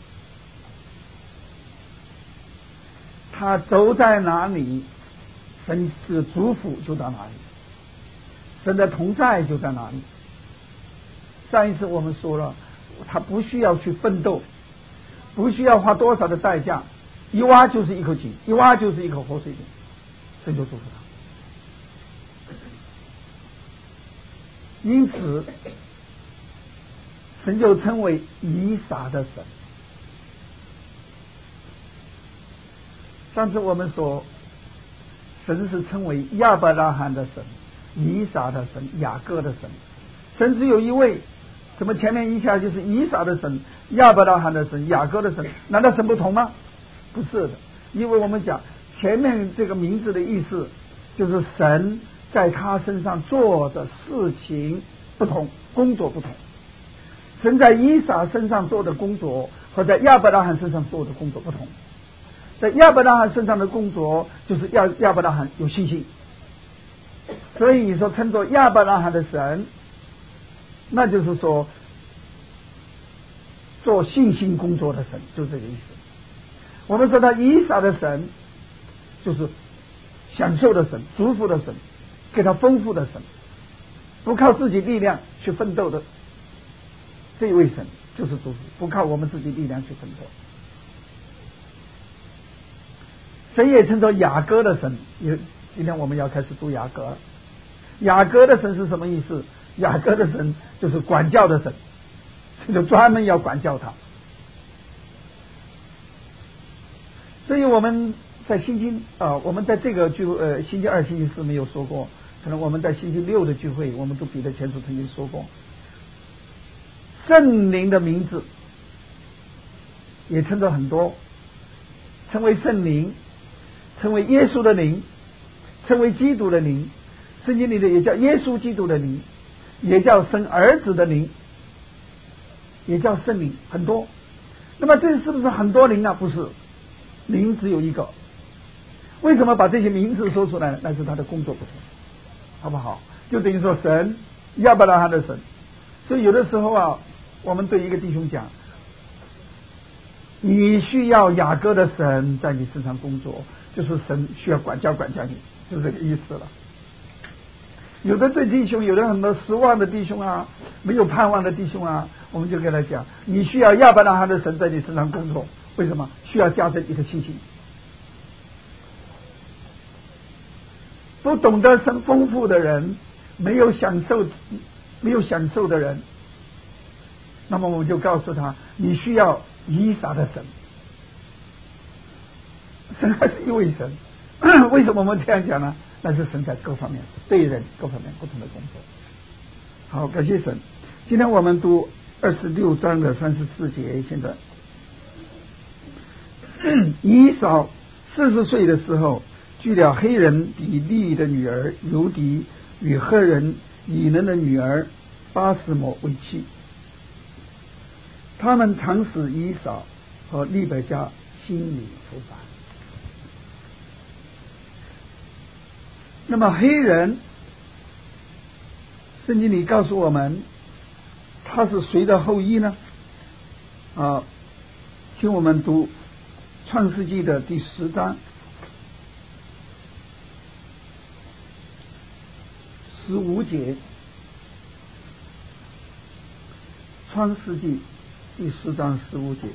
他走在哪里，神的祝福就到哪里，神的同在就在哪里。上一次我们说了，他不需要去奋斗，不需要花多少的代价，一挖就是一口井，一挖就是一口活水井，神就祝福他。因此神就称为以撒的神。上次我们说神是称为亚伯拉罕的神、以撒的神、雅各的神，神只有一位，怎么前面一下就是以撒的神、亚伯拉罕的神、雅各的神？难道神不同吗？不是的，因为我们讲前面这个名字的意思就是神在他身上做的事情不同，工作不同。神在以撒身上做的工作和在亚伯拉罕身上做的工作不同。在亚伯拉罕身上的工作就是亚亚伯拉罕有信心，所以你说称作亚伯拉罕的神，那就是说做信心工作的神，就这个意思。我们说他以撒的神就是享受的神、祝福的神、给他丰富的神，不靠自己力量去奋斗的这一位神就是祝福，不靠我们自己力量去奋斗。神也称作雅各的神，也今天我们要开始读雅各。雅各的神是什么意思？雅各的神就是管教的神，就专门要管教他。所以我们在星期啊、呃，我们在这个聚呃星期二、星期四没有说过，可能我们在星期六的聚会，我们读彼得前书曾经说过，圣灵的名字也称作很多，称为圣灵，称为耶稣的灵，称为基督的灵，圣经里的也叫耶稣基督的灵，也叫生儿子的灵，也叫圣灵，很多。那么这是不是很多灵啊？不是，灵只有一个。为什么把这些名字说出来呢？那是他的工作不同，好不好？就等于说神，亚伯拉罕的神。所以有的时候啊，我们对一个弟兄讲，你需要雅各的神在你身上工作，就是神需要管教管教你，就这个意思了。有的对弟兄，有的很多失望的弟兄啊，没有盼望的弟兄啊，我们就跟他讲，你需要亚伯拉罕的神在你身上工作。为什么？需要加增你的信心。不懂得生丰富的人，没有享受没有享受的人，那么我们就告诉他，你需要以撒的神。神还是一位神，为什么我们这样讲呢？那是神在各方面对人各方面不同的工作。好，感谢神。今天我们读二十六章的三十四节。现在以扫四十岁的时候，娶了黑人比利的女儿犹迪与赫人以能的女儿巴斯摩为妻，他们常使以扫和利百加心里愁烦。那么黑人，圣经里告诉我们他是谁的后裔呢？啊，请我们读创世纪的第十章十五节。创世纪第十章十五节，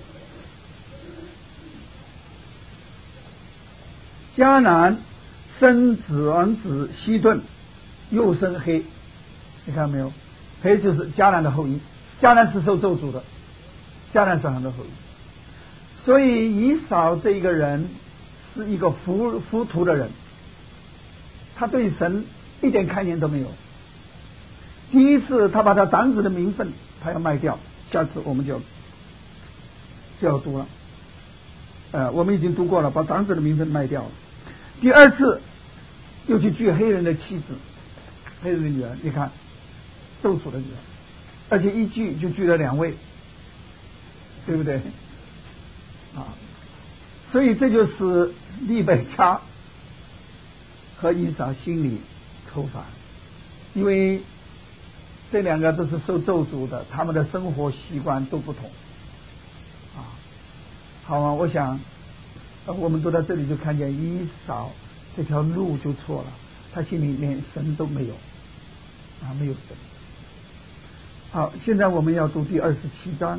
迦南生子儿子西顿，又生黑。你看没有？黑就是迦南的后裔，迦南是受咒诅的，迦南是他的后裔。所以以扫这一个人是一个糊糊涂的人，他对神一点概念都没有。第一次他把他长子的名分他要卖掉，下次我们就就要读了。呃，我们已经读过了，把长子的名分卖掉了。第二次又去娶黑人的妻子，黑人的女儿，你看咒诅的女儿，而且一娶就娶了两位，对不对？啊，所以这就是利百加和以扫心里愁烦，因为这两个都是受咒诅的，他们的生活习惯都不同啊。好啊，我想我们读到这里就看见以扫这条路就错了，他心里连神都没有啊，没有神。好，现在我们要读第二十七章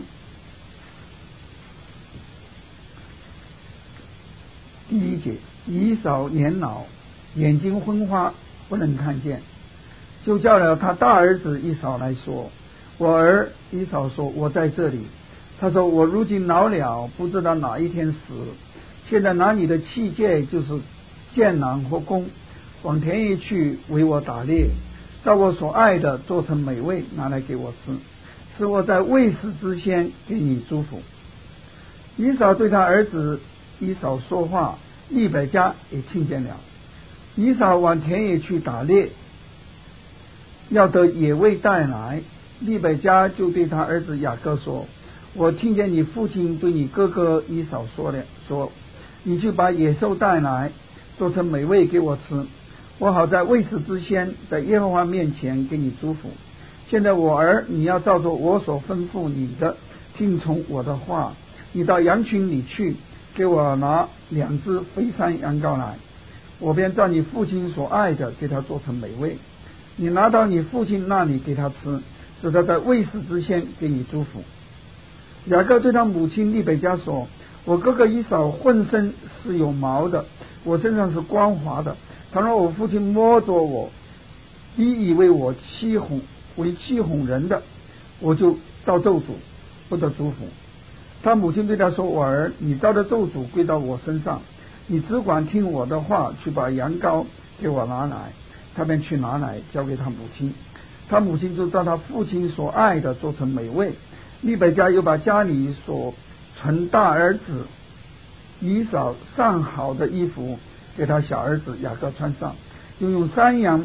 第一节。以扫年老，眼睛昏花，不能看见，就叫了他大儿子以扫来说，我儿。以扫说，我在这里。他说，我如今老了，不知道哪一天死。现在拿你的器械，就是箭囊和弓，往田野去为我打猎，照我所爱的做成美味，拿来给我吃，使我在未死之先给你祝福。以扫对他儿子以扫说话，利百加也听见了。以扫往田野去打猎，要得野味带来。利百加就对他儿子雅各说，我听见你父亲对你哥哥以扫说了，说你去把野兽带来，做成美味给我吃，我好在未死之先在耶和华面前给你祝福。现在我儿，你要照着我所吩咐你的，听从我的话。你到羊群里去，给我拿两只肥山羊羔来，我便照你父亲所爱的给他做成美味。你拿到你父亲那里给他吃，使他在未死之先给你祝福。雅各对他母亲利百加说，我哥哥以扫浑身是有毛的，我身上是光滑的，倘若我父亲摸着我，你以为我欺哄为欺哄人的，我就遭咒诅，不得祝福。他母亲对他说，我儿，你遭的咒诅归到我身上，你只管听我的话，去把羊羔给我拿来。他便去拿来交给他母亲，他母亲就照他父亲所爱的做成美味。利百加又把家里所存大儿子以扫上好的衣服给他小儿子雅各穿上，又用山羊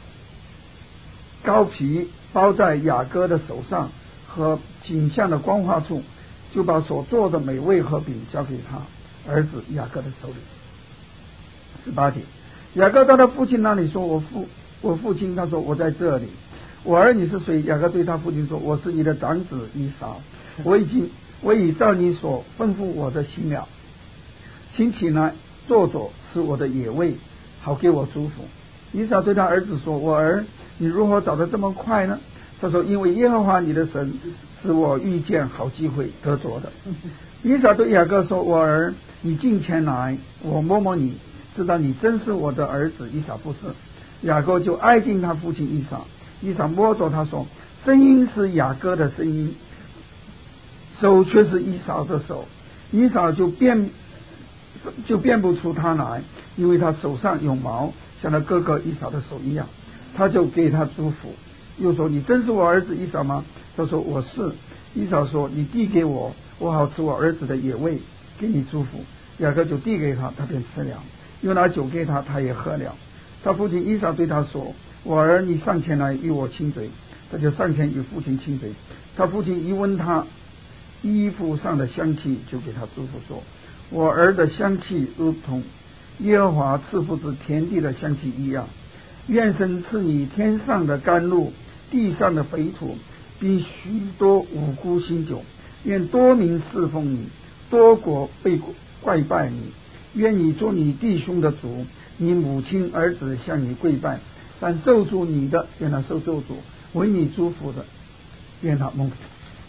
羔皮包在雅各的手上和颈项的光滑处，就把所做的美味和饼交给他儿子雅各的手里。十八节，雅各到他父亲那里说，我父我父亲。他说，我在这里。我儿，你是谁？雅各对他父亲说，我是你的长子以扫，我已经我已照你所吩咐我的行了，请起来坐着吃我的野味，好给我祝福。以扫对他儿子说，我儿，你如何找得这么快呢？他说，因为耶和华你的神使我遇见好机会得着的。以扫对雅各说，我儿，你近前来，我摸摸你，知道你真是我的儿子。以扫不是。雅各就挨近他父亲以扫，以扫摸着他说，声音是雅各的声音，手却是以扫的手。以扫就辨就辨不出他来，因为他手上有毛，像他哥哥以扫的手一样。他就给他祝福，又说，你真是我儿子以扫吗？他说，我是。以扫说，你递给我，我好吃我儿子的野味，给你祝福。雅各就递给他，他便吃了，又拿酒给他，他也喝了。他父亲以扫对他说，我儿，你上前来与我亲嘴。他就上前与父亲亲嘴。他父亲一闻他衣服上的香气，就给他祝福说，我儿的香气如同耶和华赐福之田地的香气一样。愿神赐你天上的甘露，地上的肥土，并许多五谷新酒。愿多民侍奉你，多国被跪拜你。愿你做你弟兄的主，你母亲儿子向你跪拜。但咒诅你的，愿他受咒诅；为你祝福的，愿他蒙福。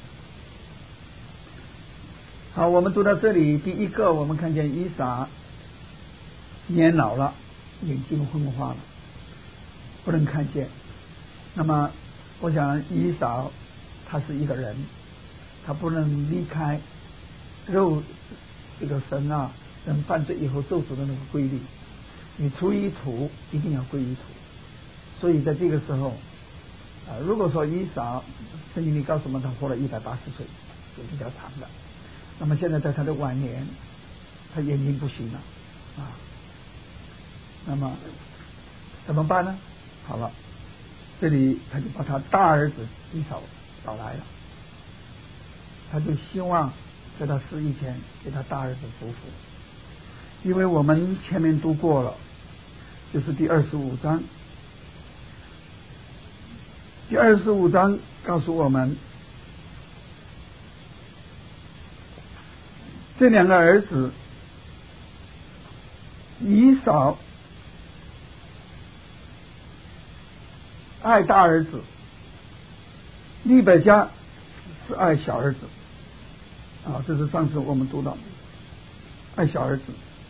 好，我们读到这里，第一个我们看见以撒年老了，眼睛昏花了，不能看见。那么我想以撒他是一个人，他不能离开肉这个神啊，人犯罪以后咒诅的那个规律，你出于土一定要归于土。所以在这个时候啊，如果说以撒圣经里告诉我们他活了一百八十岁，是比较长的。那么现在在他的晚年，他眼睛不行了啊，那么怎么办呢？好了，这里他就把他大儿子以扫找来了，他就希望在他死以前给他大儿子祝福。因为我们前面读过了，就是第二十五章， 第二十五章告诉我们，这两个儿子以扫爱大儿子，利百加是爱小儿子啊，这是上次我们读到的，爱小儿子。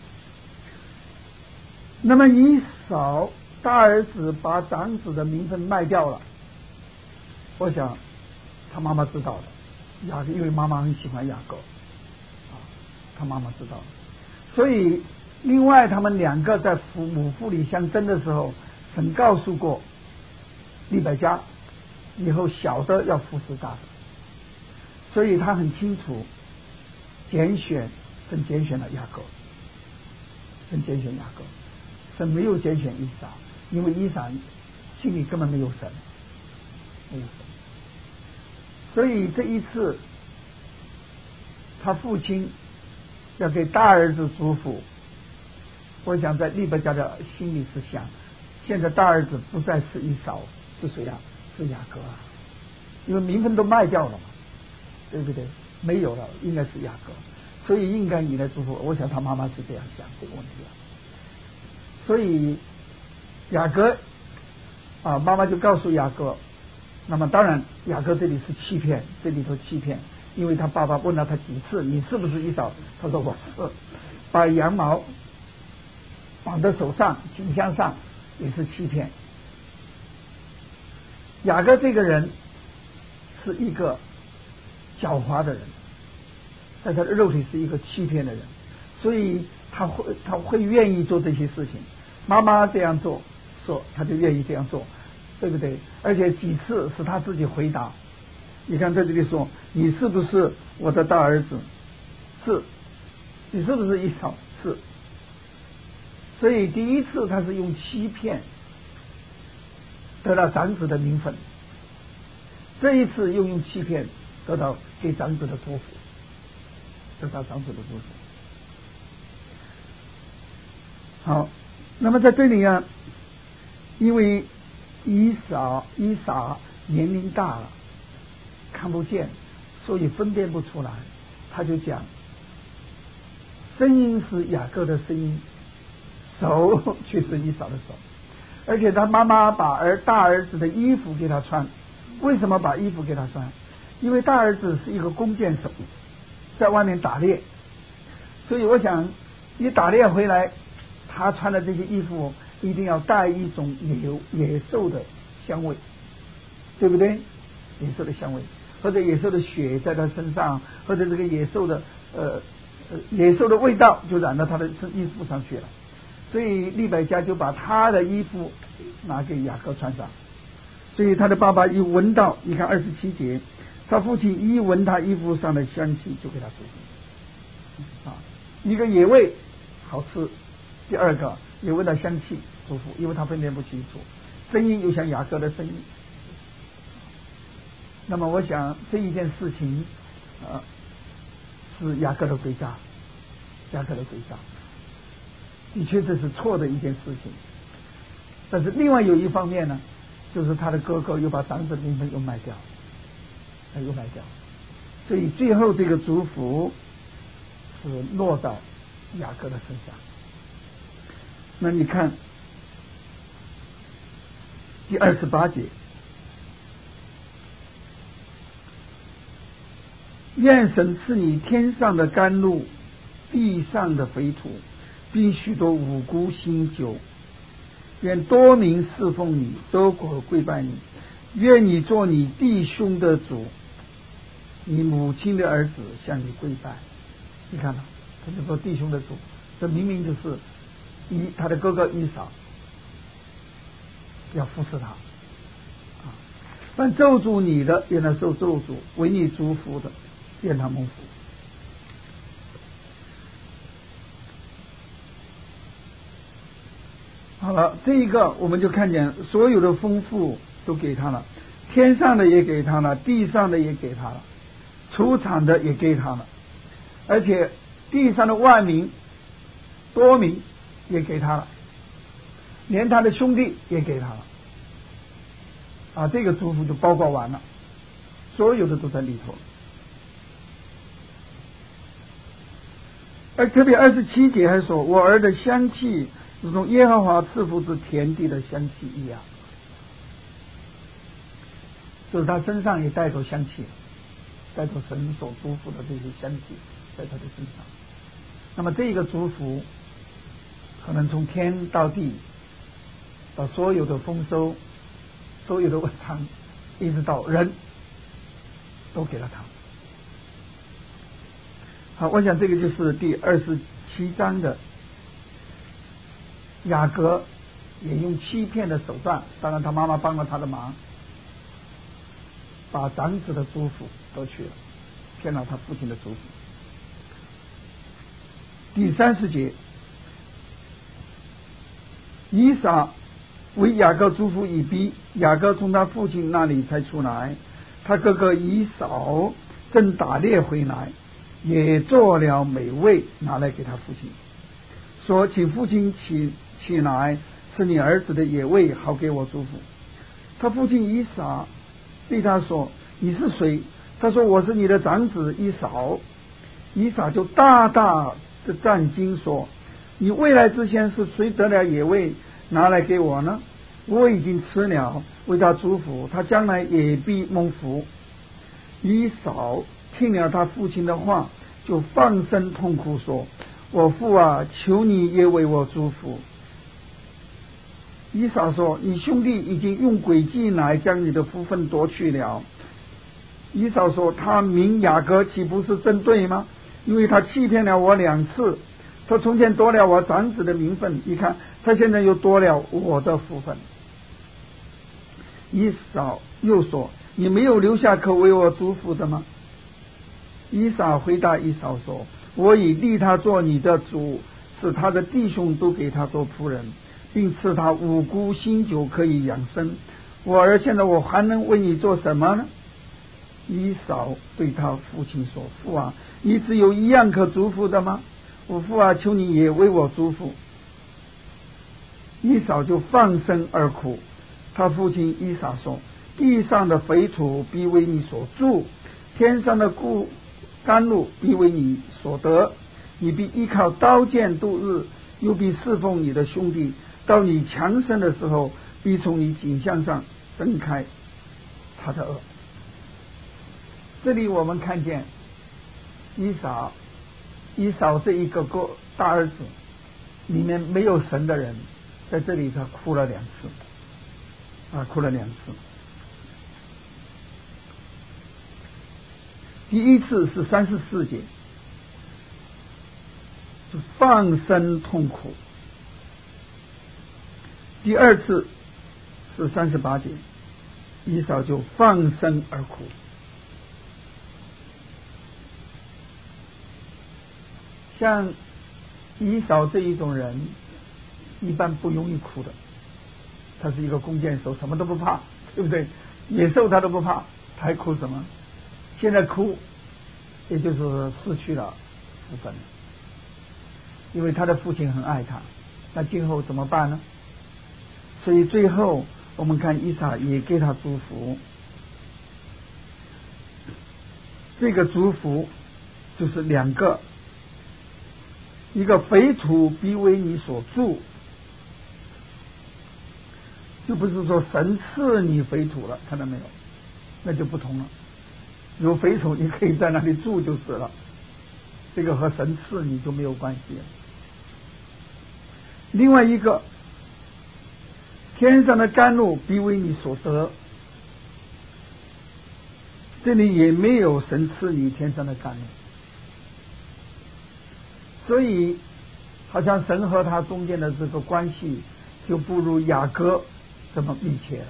那么以扫大儿子把长子的名分卖掉了，我想他妈妈知道了，雅各因为妈妈很喜欢雅各啊，他妈妈知道了，所以另外他们两个在父母父里相争的时候，曾告诉过利百加以后小的要服侍大的，所以他很清楚拣选神拣选了雅各，神拣选雅各，神没有拣选以撒，因为以撒心里根本没有神，没有神。所以这一次他父亲要给大儿子祝福，我想在利百加的心里是想，现在大儿子不再是以扫，是谁啊？是雅各啊，因为名分都卖掉了嘛，对不对？没有了，应该是雅各，所以应该你来祝福。我想他妈妈是这样想这个问题啊。所以雅各啊，妈妈就告诉雅各，那么当然雅各这里是欺骗，这里头欺骗，因为他爸爸问了他几次，你是不是以扫？他说我是，把羊毛绑在手上颈项上也是欺骗。雅各这个人是一个狡猾的人，在他的肉体是一个欺骗的人，所以他会他会愿意做这些事情。妈妈这样做，说他就愿意这样做，对不对？而且几次是他自己回答。你看在这里说，你是不是我的大儿子？是。你是不是以扫？是。所以第一次他是用欺骗得到长子的名分，这一次又用欺骗得到给长子的祝福，得到长子的祝福。好，那么在这里啊，因为以扫以撒年龄大了，看不见，所以分辨不出来，他就讲，声音是雅各的声音，手却是以扫的手。而且他妈妈把儿大儿子的衣服给他穿，为什么把衣服给他穿？因为大儿子是一个弓箭手，在外面打猎，所以我想你打猎回来，他穿的这些衣服一定要带一种野野兽的香味，对不对？野兽的香味，或者野兽的血在他身上，或者这个野兽的呃呃野兽的味道就染到他的衣服上去了。所以利百加就把他的衣服拿给雅各穿上，所以他的爸爸一闻到，你看二十七节，他父亲一闻他衣服上的香气，就给他祝福啊，一个野味好吃，第二个也闻到香气祝福，因为他分辨不清楚，声音又像雅各的声音。那么我想这一件事情啊，是雅各的诡诈，雅各的诡诈。的确这是错的一件事情，但是另外有一方面呢，就是他的哥哥又把长子名分又卖掉，又卖掉，所以最后这个祝福是落到雅各的身上。那你看第二十八节，愿神赐你天上的甘露，地上的肥土，并许多五谷新酒，愿多民侍奉你，多国跪拜你，愿你做你弟兄的主，你母亲的儿子向你跪拜。你看了，他就说弟兄的主，这明明就是以他的哥哥以扫要服侍他啊。但咒诅你的，愿他受咒诅；为你祝福的，愿他蒙福。好了，这一个我们就看见所有的丰富都给他了，天上的也给他了，地上的也给他了，出产的也给他了，而且地上的万民多民也给他了，连他的兄弟也给他了。 啊，这个祝福就包括完了，所有的都在里头。而特别二十七节还说，我儿的香气如同耶和华赐福之田地的香气一样，就是他身上也带着香气，带着神所祝福的这些香气在他的身上。那么这个祝福可能从天到地，到所有的丰收，所有的文章，一直到人都给了他。好，我想这个就是第二十七章的雅各也用欺骗的手段，当然他妈妈帮了他的忙，把长子的祝福都去了，骗了他父亲的祝福。第三十节，以撒为雅各祝福以逼，雅各从他父亲那里才出来，他哥哥以扫正打猎回来，也做了美味拿来给他父亲，说请父亲起起来吃你儿子的野味，好给我祝福。他父亲以撒对他说，你是谁？他说，我是你的长子以扫。以撒就大大的战惊说，你未来之前是谁得了野味拿来给我呢？我已经吃了，为他祝福，他将来也必蒙福。以扫听了他父亲的话，就放声痛哭说，我父啊，求你也为我祝福。以扫说，你兄弟已经用诡计来将你的福分夺去了。以扫说，他名雅各岂不是真对吗？因为他欺骗了我两次，他从前夺了我长子的名分，你看他现在又夺了我的福分。以扫又说，你没有留下可为我祝福的吗？以撒回答以扫说，我已立他做你的主，使他的弟兄都给他做仆人，并赐他五谷新酒可以养生。我儿，现在我还能为你做什么呢？以扫对他父亲说，父啊，你只有一样可祝福的吗？我父啊，求你也为我祝福。以扫就放声而哭。他父亲以撒说，地上的肥土必为你所住，天上的谷甘露必为你所得，你必依靠刀剑度日，又必侍奉你的兄弟，到你强盛的时候，必从你颈项上挣开他的轭。这里我们看见以扫以扫这一个个大儿子里面没有神的人，在这里他哭了两次啊，哭了两次。第一次是三十四节，就放声痛哭；第二次是三十八节，以扫就放声而哭。像以扫这一种人，一般不容易哭的。他是一个弓箭手，什么都不怕，对不对？野兽他都不怕，他还哭什么？现在哭，也就是失去了福分，因为他的父亲很爱他，那今后怎么办呢？所以最后我们看以撒也给他祝福，这个祝福就是两个，一个肥土必为你所住，就不是说神赐你肥土了，看到没有？那就不同了。有肥土你可以在那里住就是了，这个和神赐你就没有关系了。另外一个，天上的甘露必为你所得，这里也没有神赐你天上的甘露，所以好像神和他中间的这个关系就不如雅各这么密切了，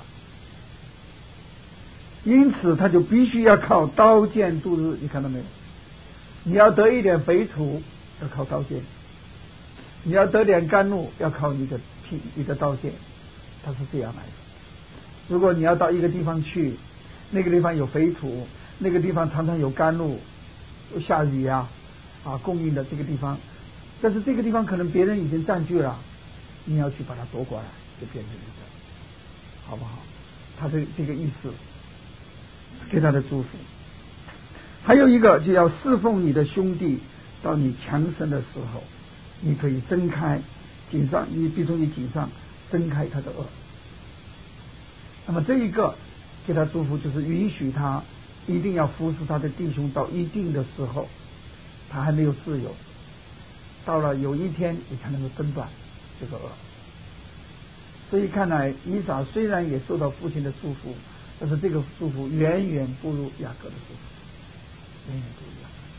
因此他就必须要靠刀剑度日。你看到没有？你要得一点肥土要靠刀剑，你要得点甘露要靠你的皮你的刀剑，它是这样来的。如果你要到一个地方去，那个地方有肥土，那个地方常常有甘露，有下雨啊啊供应的这个地方，但是这个地方可能别人已经占据了，你要去把它夺过来，就变成一个，好不好？ 他的这个意思，给他的祝福。还有一个，就要侍奉你的兄弟，到你强盛的时候，你可以睁开颈上，你比如说你颈上睁开他的额。那么这一个给他祝福，就是允许他一定要服侍他的弟兄到一定的时候，他还没有自由，到了有一天你才能够挣断这个额。所以看来以撒虽然也受到父亲的祝福，但是这个祝福远远不如雅各的祝福，远远不如雅各的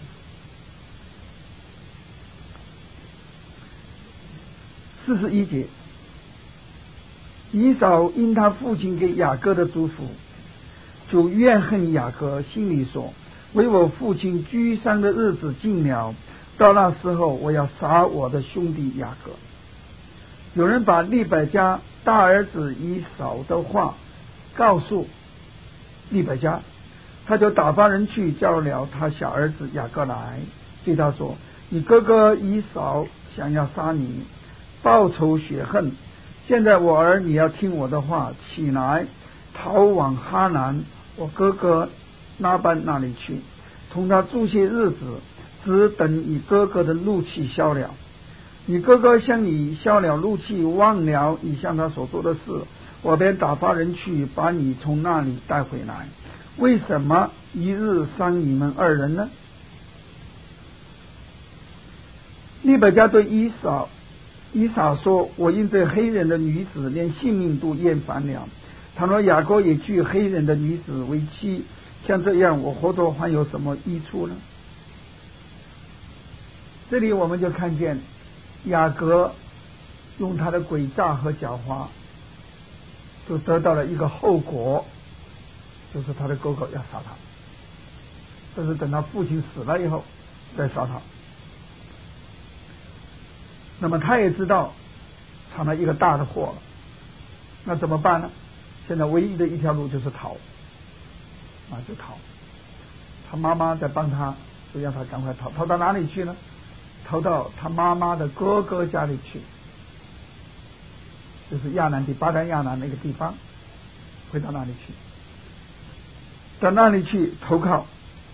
祝福。四十一节，以扫因他父亲给雅各的祝福，就怨恨雅各，心里说：为我父亲居丧的日子近了，到那时候我要杀我的兄弟雅各。有人把利百加大儿子以扫的话告诉利百加，他就打发人去叫了他小儿子雅各来，对他说：你哥哥以扫想要杀你，报仇雪恨，现在我儿你要听我的话，起来逃往哈南我哥哥拉班那里去，同他住些日子，只等你哥哥的怒气消了。你哥哥向你消了怒气，忘了你向他所做的事，我便打发人去把你从那里带回来。为什么一日伤你们二人呢？利百加对以扫以撒说：我因这黑人的女子连性命都厌烦了，倘若雅各也娶黑人的女子为妻，像这样我活着还有什么益处呢？这里我们就看见雅各用他的诡诈和狡猾，就得到了一个后果，就是他的哥哥要杀他，这是等他父亲死了以后再杀他。那么他也知道闯了一个大的祸了，那怎么办呢？现在唯一的一条路就是逃，啊，就逃。他妈妈在帮他，就让他赶快逃。逃到哪里去呢？逃到他妈妈的哥哥家里去，就是亚南地巴丹亚南那个地方，回到那里去，到那里去投靠。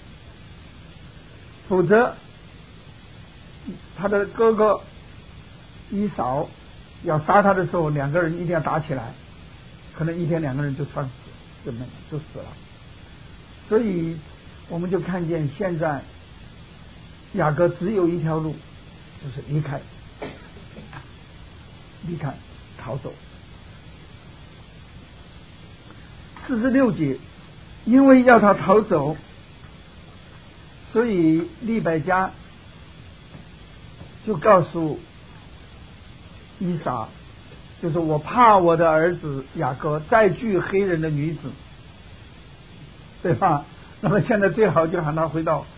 否则他的哥哥以扫要杀他的时候，两个人一定要打起来，可能一天两个人就算死，就没就死了。所以我们就看见现在雅各只有一条路，就是离开，离开，逃走。四十六节，因为要他逃走，所以利百加就告诉以撒，就是我怕我的儿子雅各再娶黑人的女子，对吧？那么现在最好就喊他回到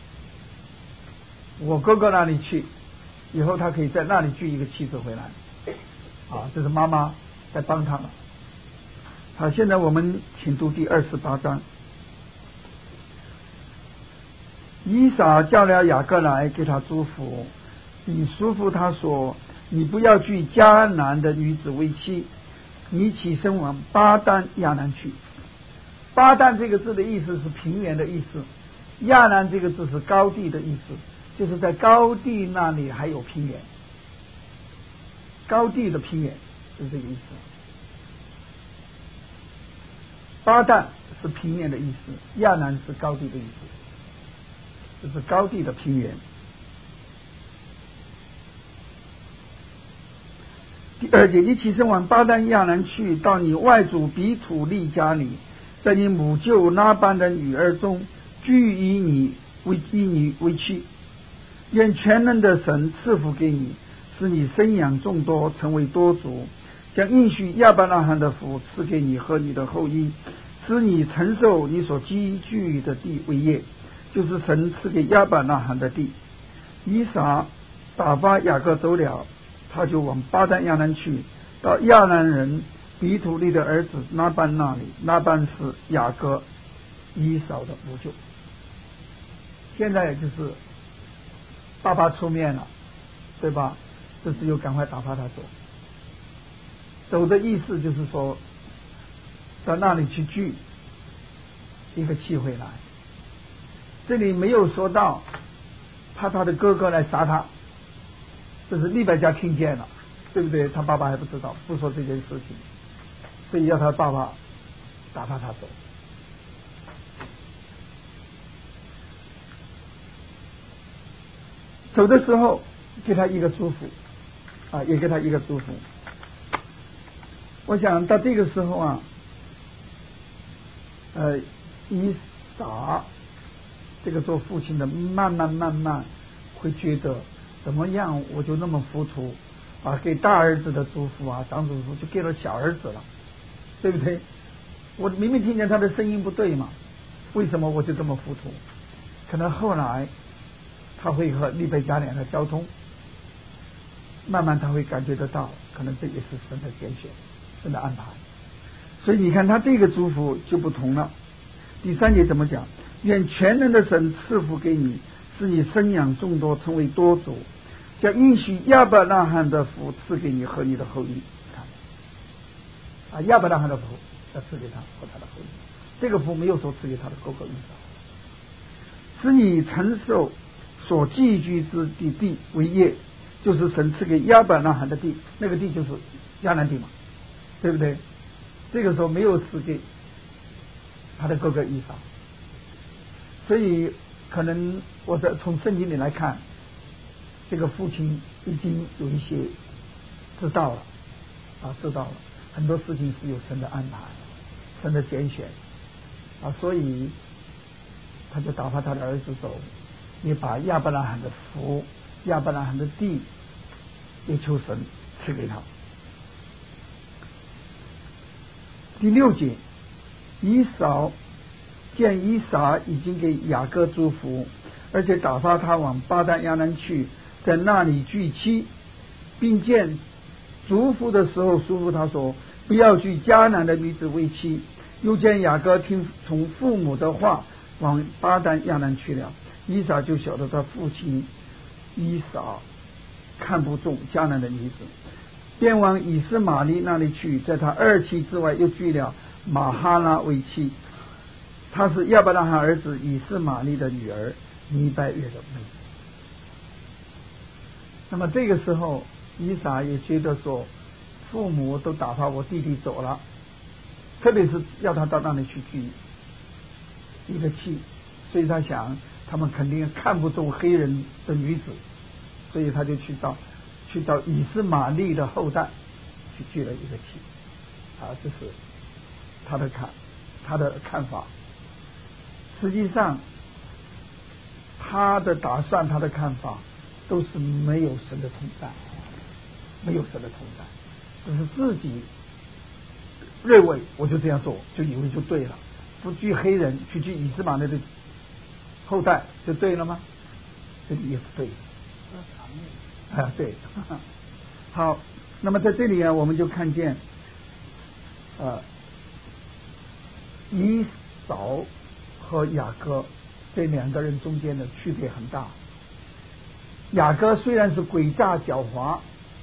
我哥哥那里去，以后他可以在那里娶一个妻子回来。啊，这是妈妈在帮他们。好，现在我们请读第二十八章。以撒叫了雅各来，给他祝福，并嘱咐他说：你不要娶迦南的女子为妻，你起身往巴丹亚南去。巴旦这个字的意思是平原的意思，亚南这个字是高地的意思，就是在高地那里还有平原，高地的平原是这个意思。巴旦是平原的意思，亚南是高地的意思，就是高地的平原。第二节，你起身往巴旦亚南去，到你外祖比土利家里，在你母舅拉班的女儿中，居以你为以你为妻。愿全能的神赐福给你，使你生养众多，成为多族，将应许亚伯拉罕的福赐给你和你的后裔，使你承受你所积聚的地为业，就是神赐给亚伯拉罕的地。以撒打发雅各走了，他就往巴旦亚南去，到亚南人比土利的儿子拉班那里。拉班是雅各以扫的母舅。现在就是爸爸出面了，对吧？这只有赶快打发他走。走的意思就是说， 到那里去聚一个气回来。这里没有说到怕他的哥哥来杀他，这是利百加听见了，对不对？他爸爸还不知道，不说这件事情，所以要他爸爸打发他走。走的时候给他一个祝福啊，也给他一个祝福。我想到这个时候啊，呃，以撒这个做父亲的慢慢慢慢会觉得怎么样，我就那么糊涂啊，给大儿子的祝福啊，长祝福就给了小儿子了，对不对？我明明听见他的声音不对嘛，为什么我就这么糊涂？可能后来他会和利百加两个交通，慢慢他会感觉得到，可能这也是神的拣选，神的安排。所以你看他这个祝福就不同了。第三节怎么讲？愿全能的神赐福给你，使你生养众多，成为多族，将应许亚伯拉罕的福赐给你和你的后裔。看啊，亚伯拉罕的福要赐给他和他的后裔，这个福没有说赐给他的哥哥以扫，使你承受所寄居之地地为业，就是神赐给亚伯拉罕的地，那个地就是迦南地嘛，对不对？这个时候没有赐给他的哥哥以扫，所以可能我在从圣经里来看，这个父亲已经有一些知道了啊，知道了很多事情是有神的安排，神的拣选啊，所以他就打发他的儿子走，也把亚伯拉罕的福、亚伯拉罕的地也求神赐给他。第六节，以扫见以撒已经给雅各祝福，而且打发他往巴旦亚兰去，在那里聚妻，并见祝福的时候嘱咐他说，不要娶迦南的女子为妻。又见雅各听从父母的话，往巴旦亚兰去了。以撒就晓得他父亲以撒看不中迦南的女子，便往以斯玛利那里去，在他二妻之外又娶了马哈拉为妻，她是亚伯拉罕儿子以斯玛利的女儿，尼拜约的妹。那么这个时候以撒也觉得说，父母都打发我弟弟走了，特别是要他到那里去娶一个妻，所以他想他们肯定看不中黑人的女子，所以他就去到去到以斯玛利的后代去娶了一个妻啊，这是他的看他的看法。实际上他的打算他的看法都是没有神的同在，没有神的同在，只是自己认为我就这样做，就以为就对了，不惧黑人去惧以斯玛利的后代就对了吗？这里也不对啊，对。好，那么在这里啊，我们就看见呃以扫和雅各这两个人中间的区别很大。雅各虽然是诡诈狡猾，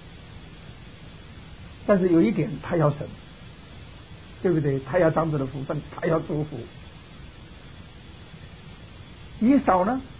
但是有一点他要神，对不对？他要长子的福分，他要祝福。以扫呢，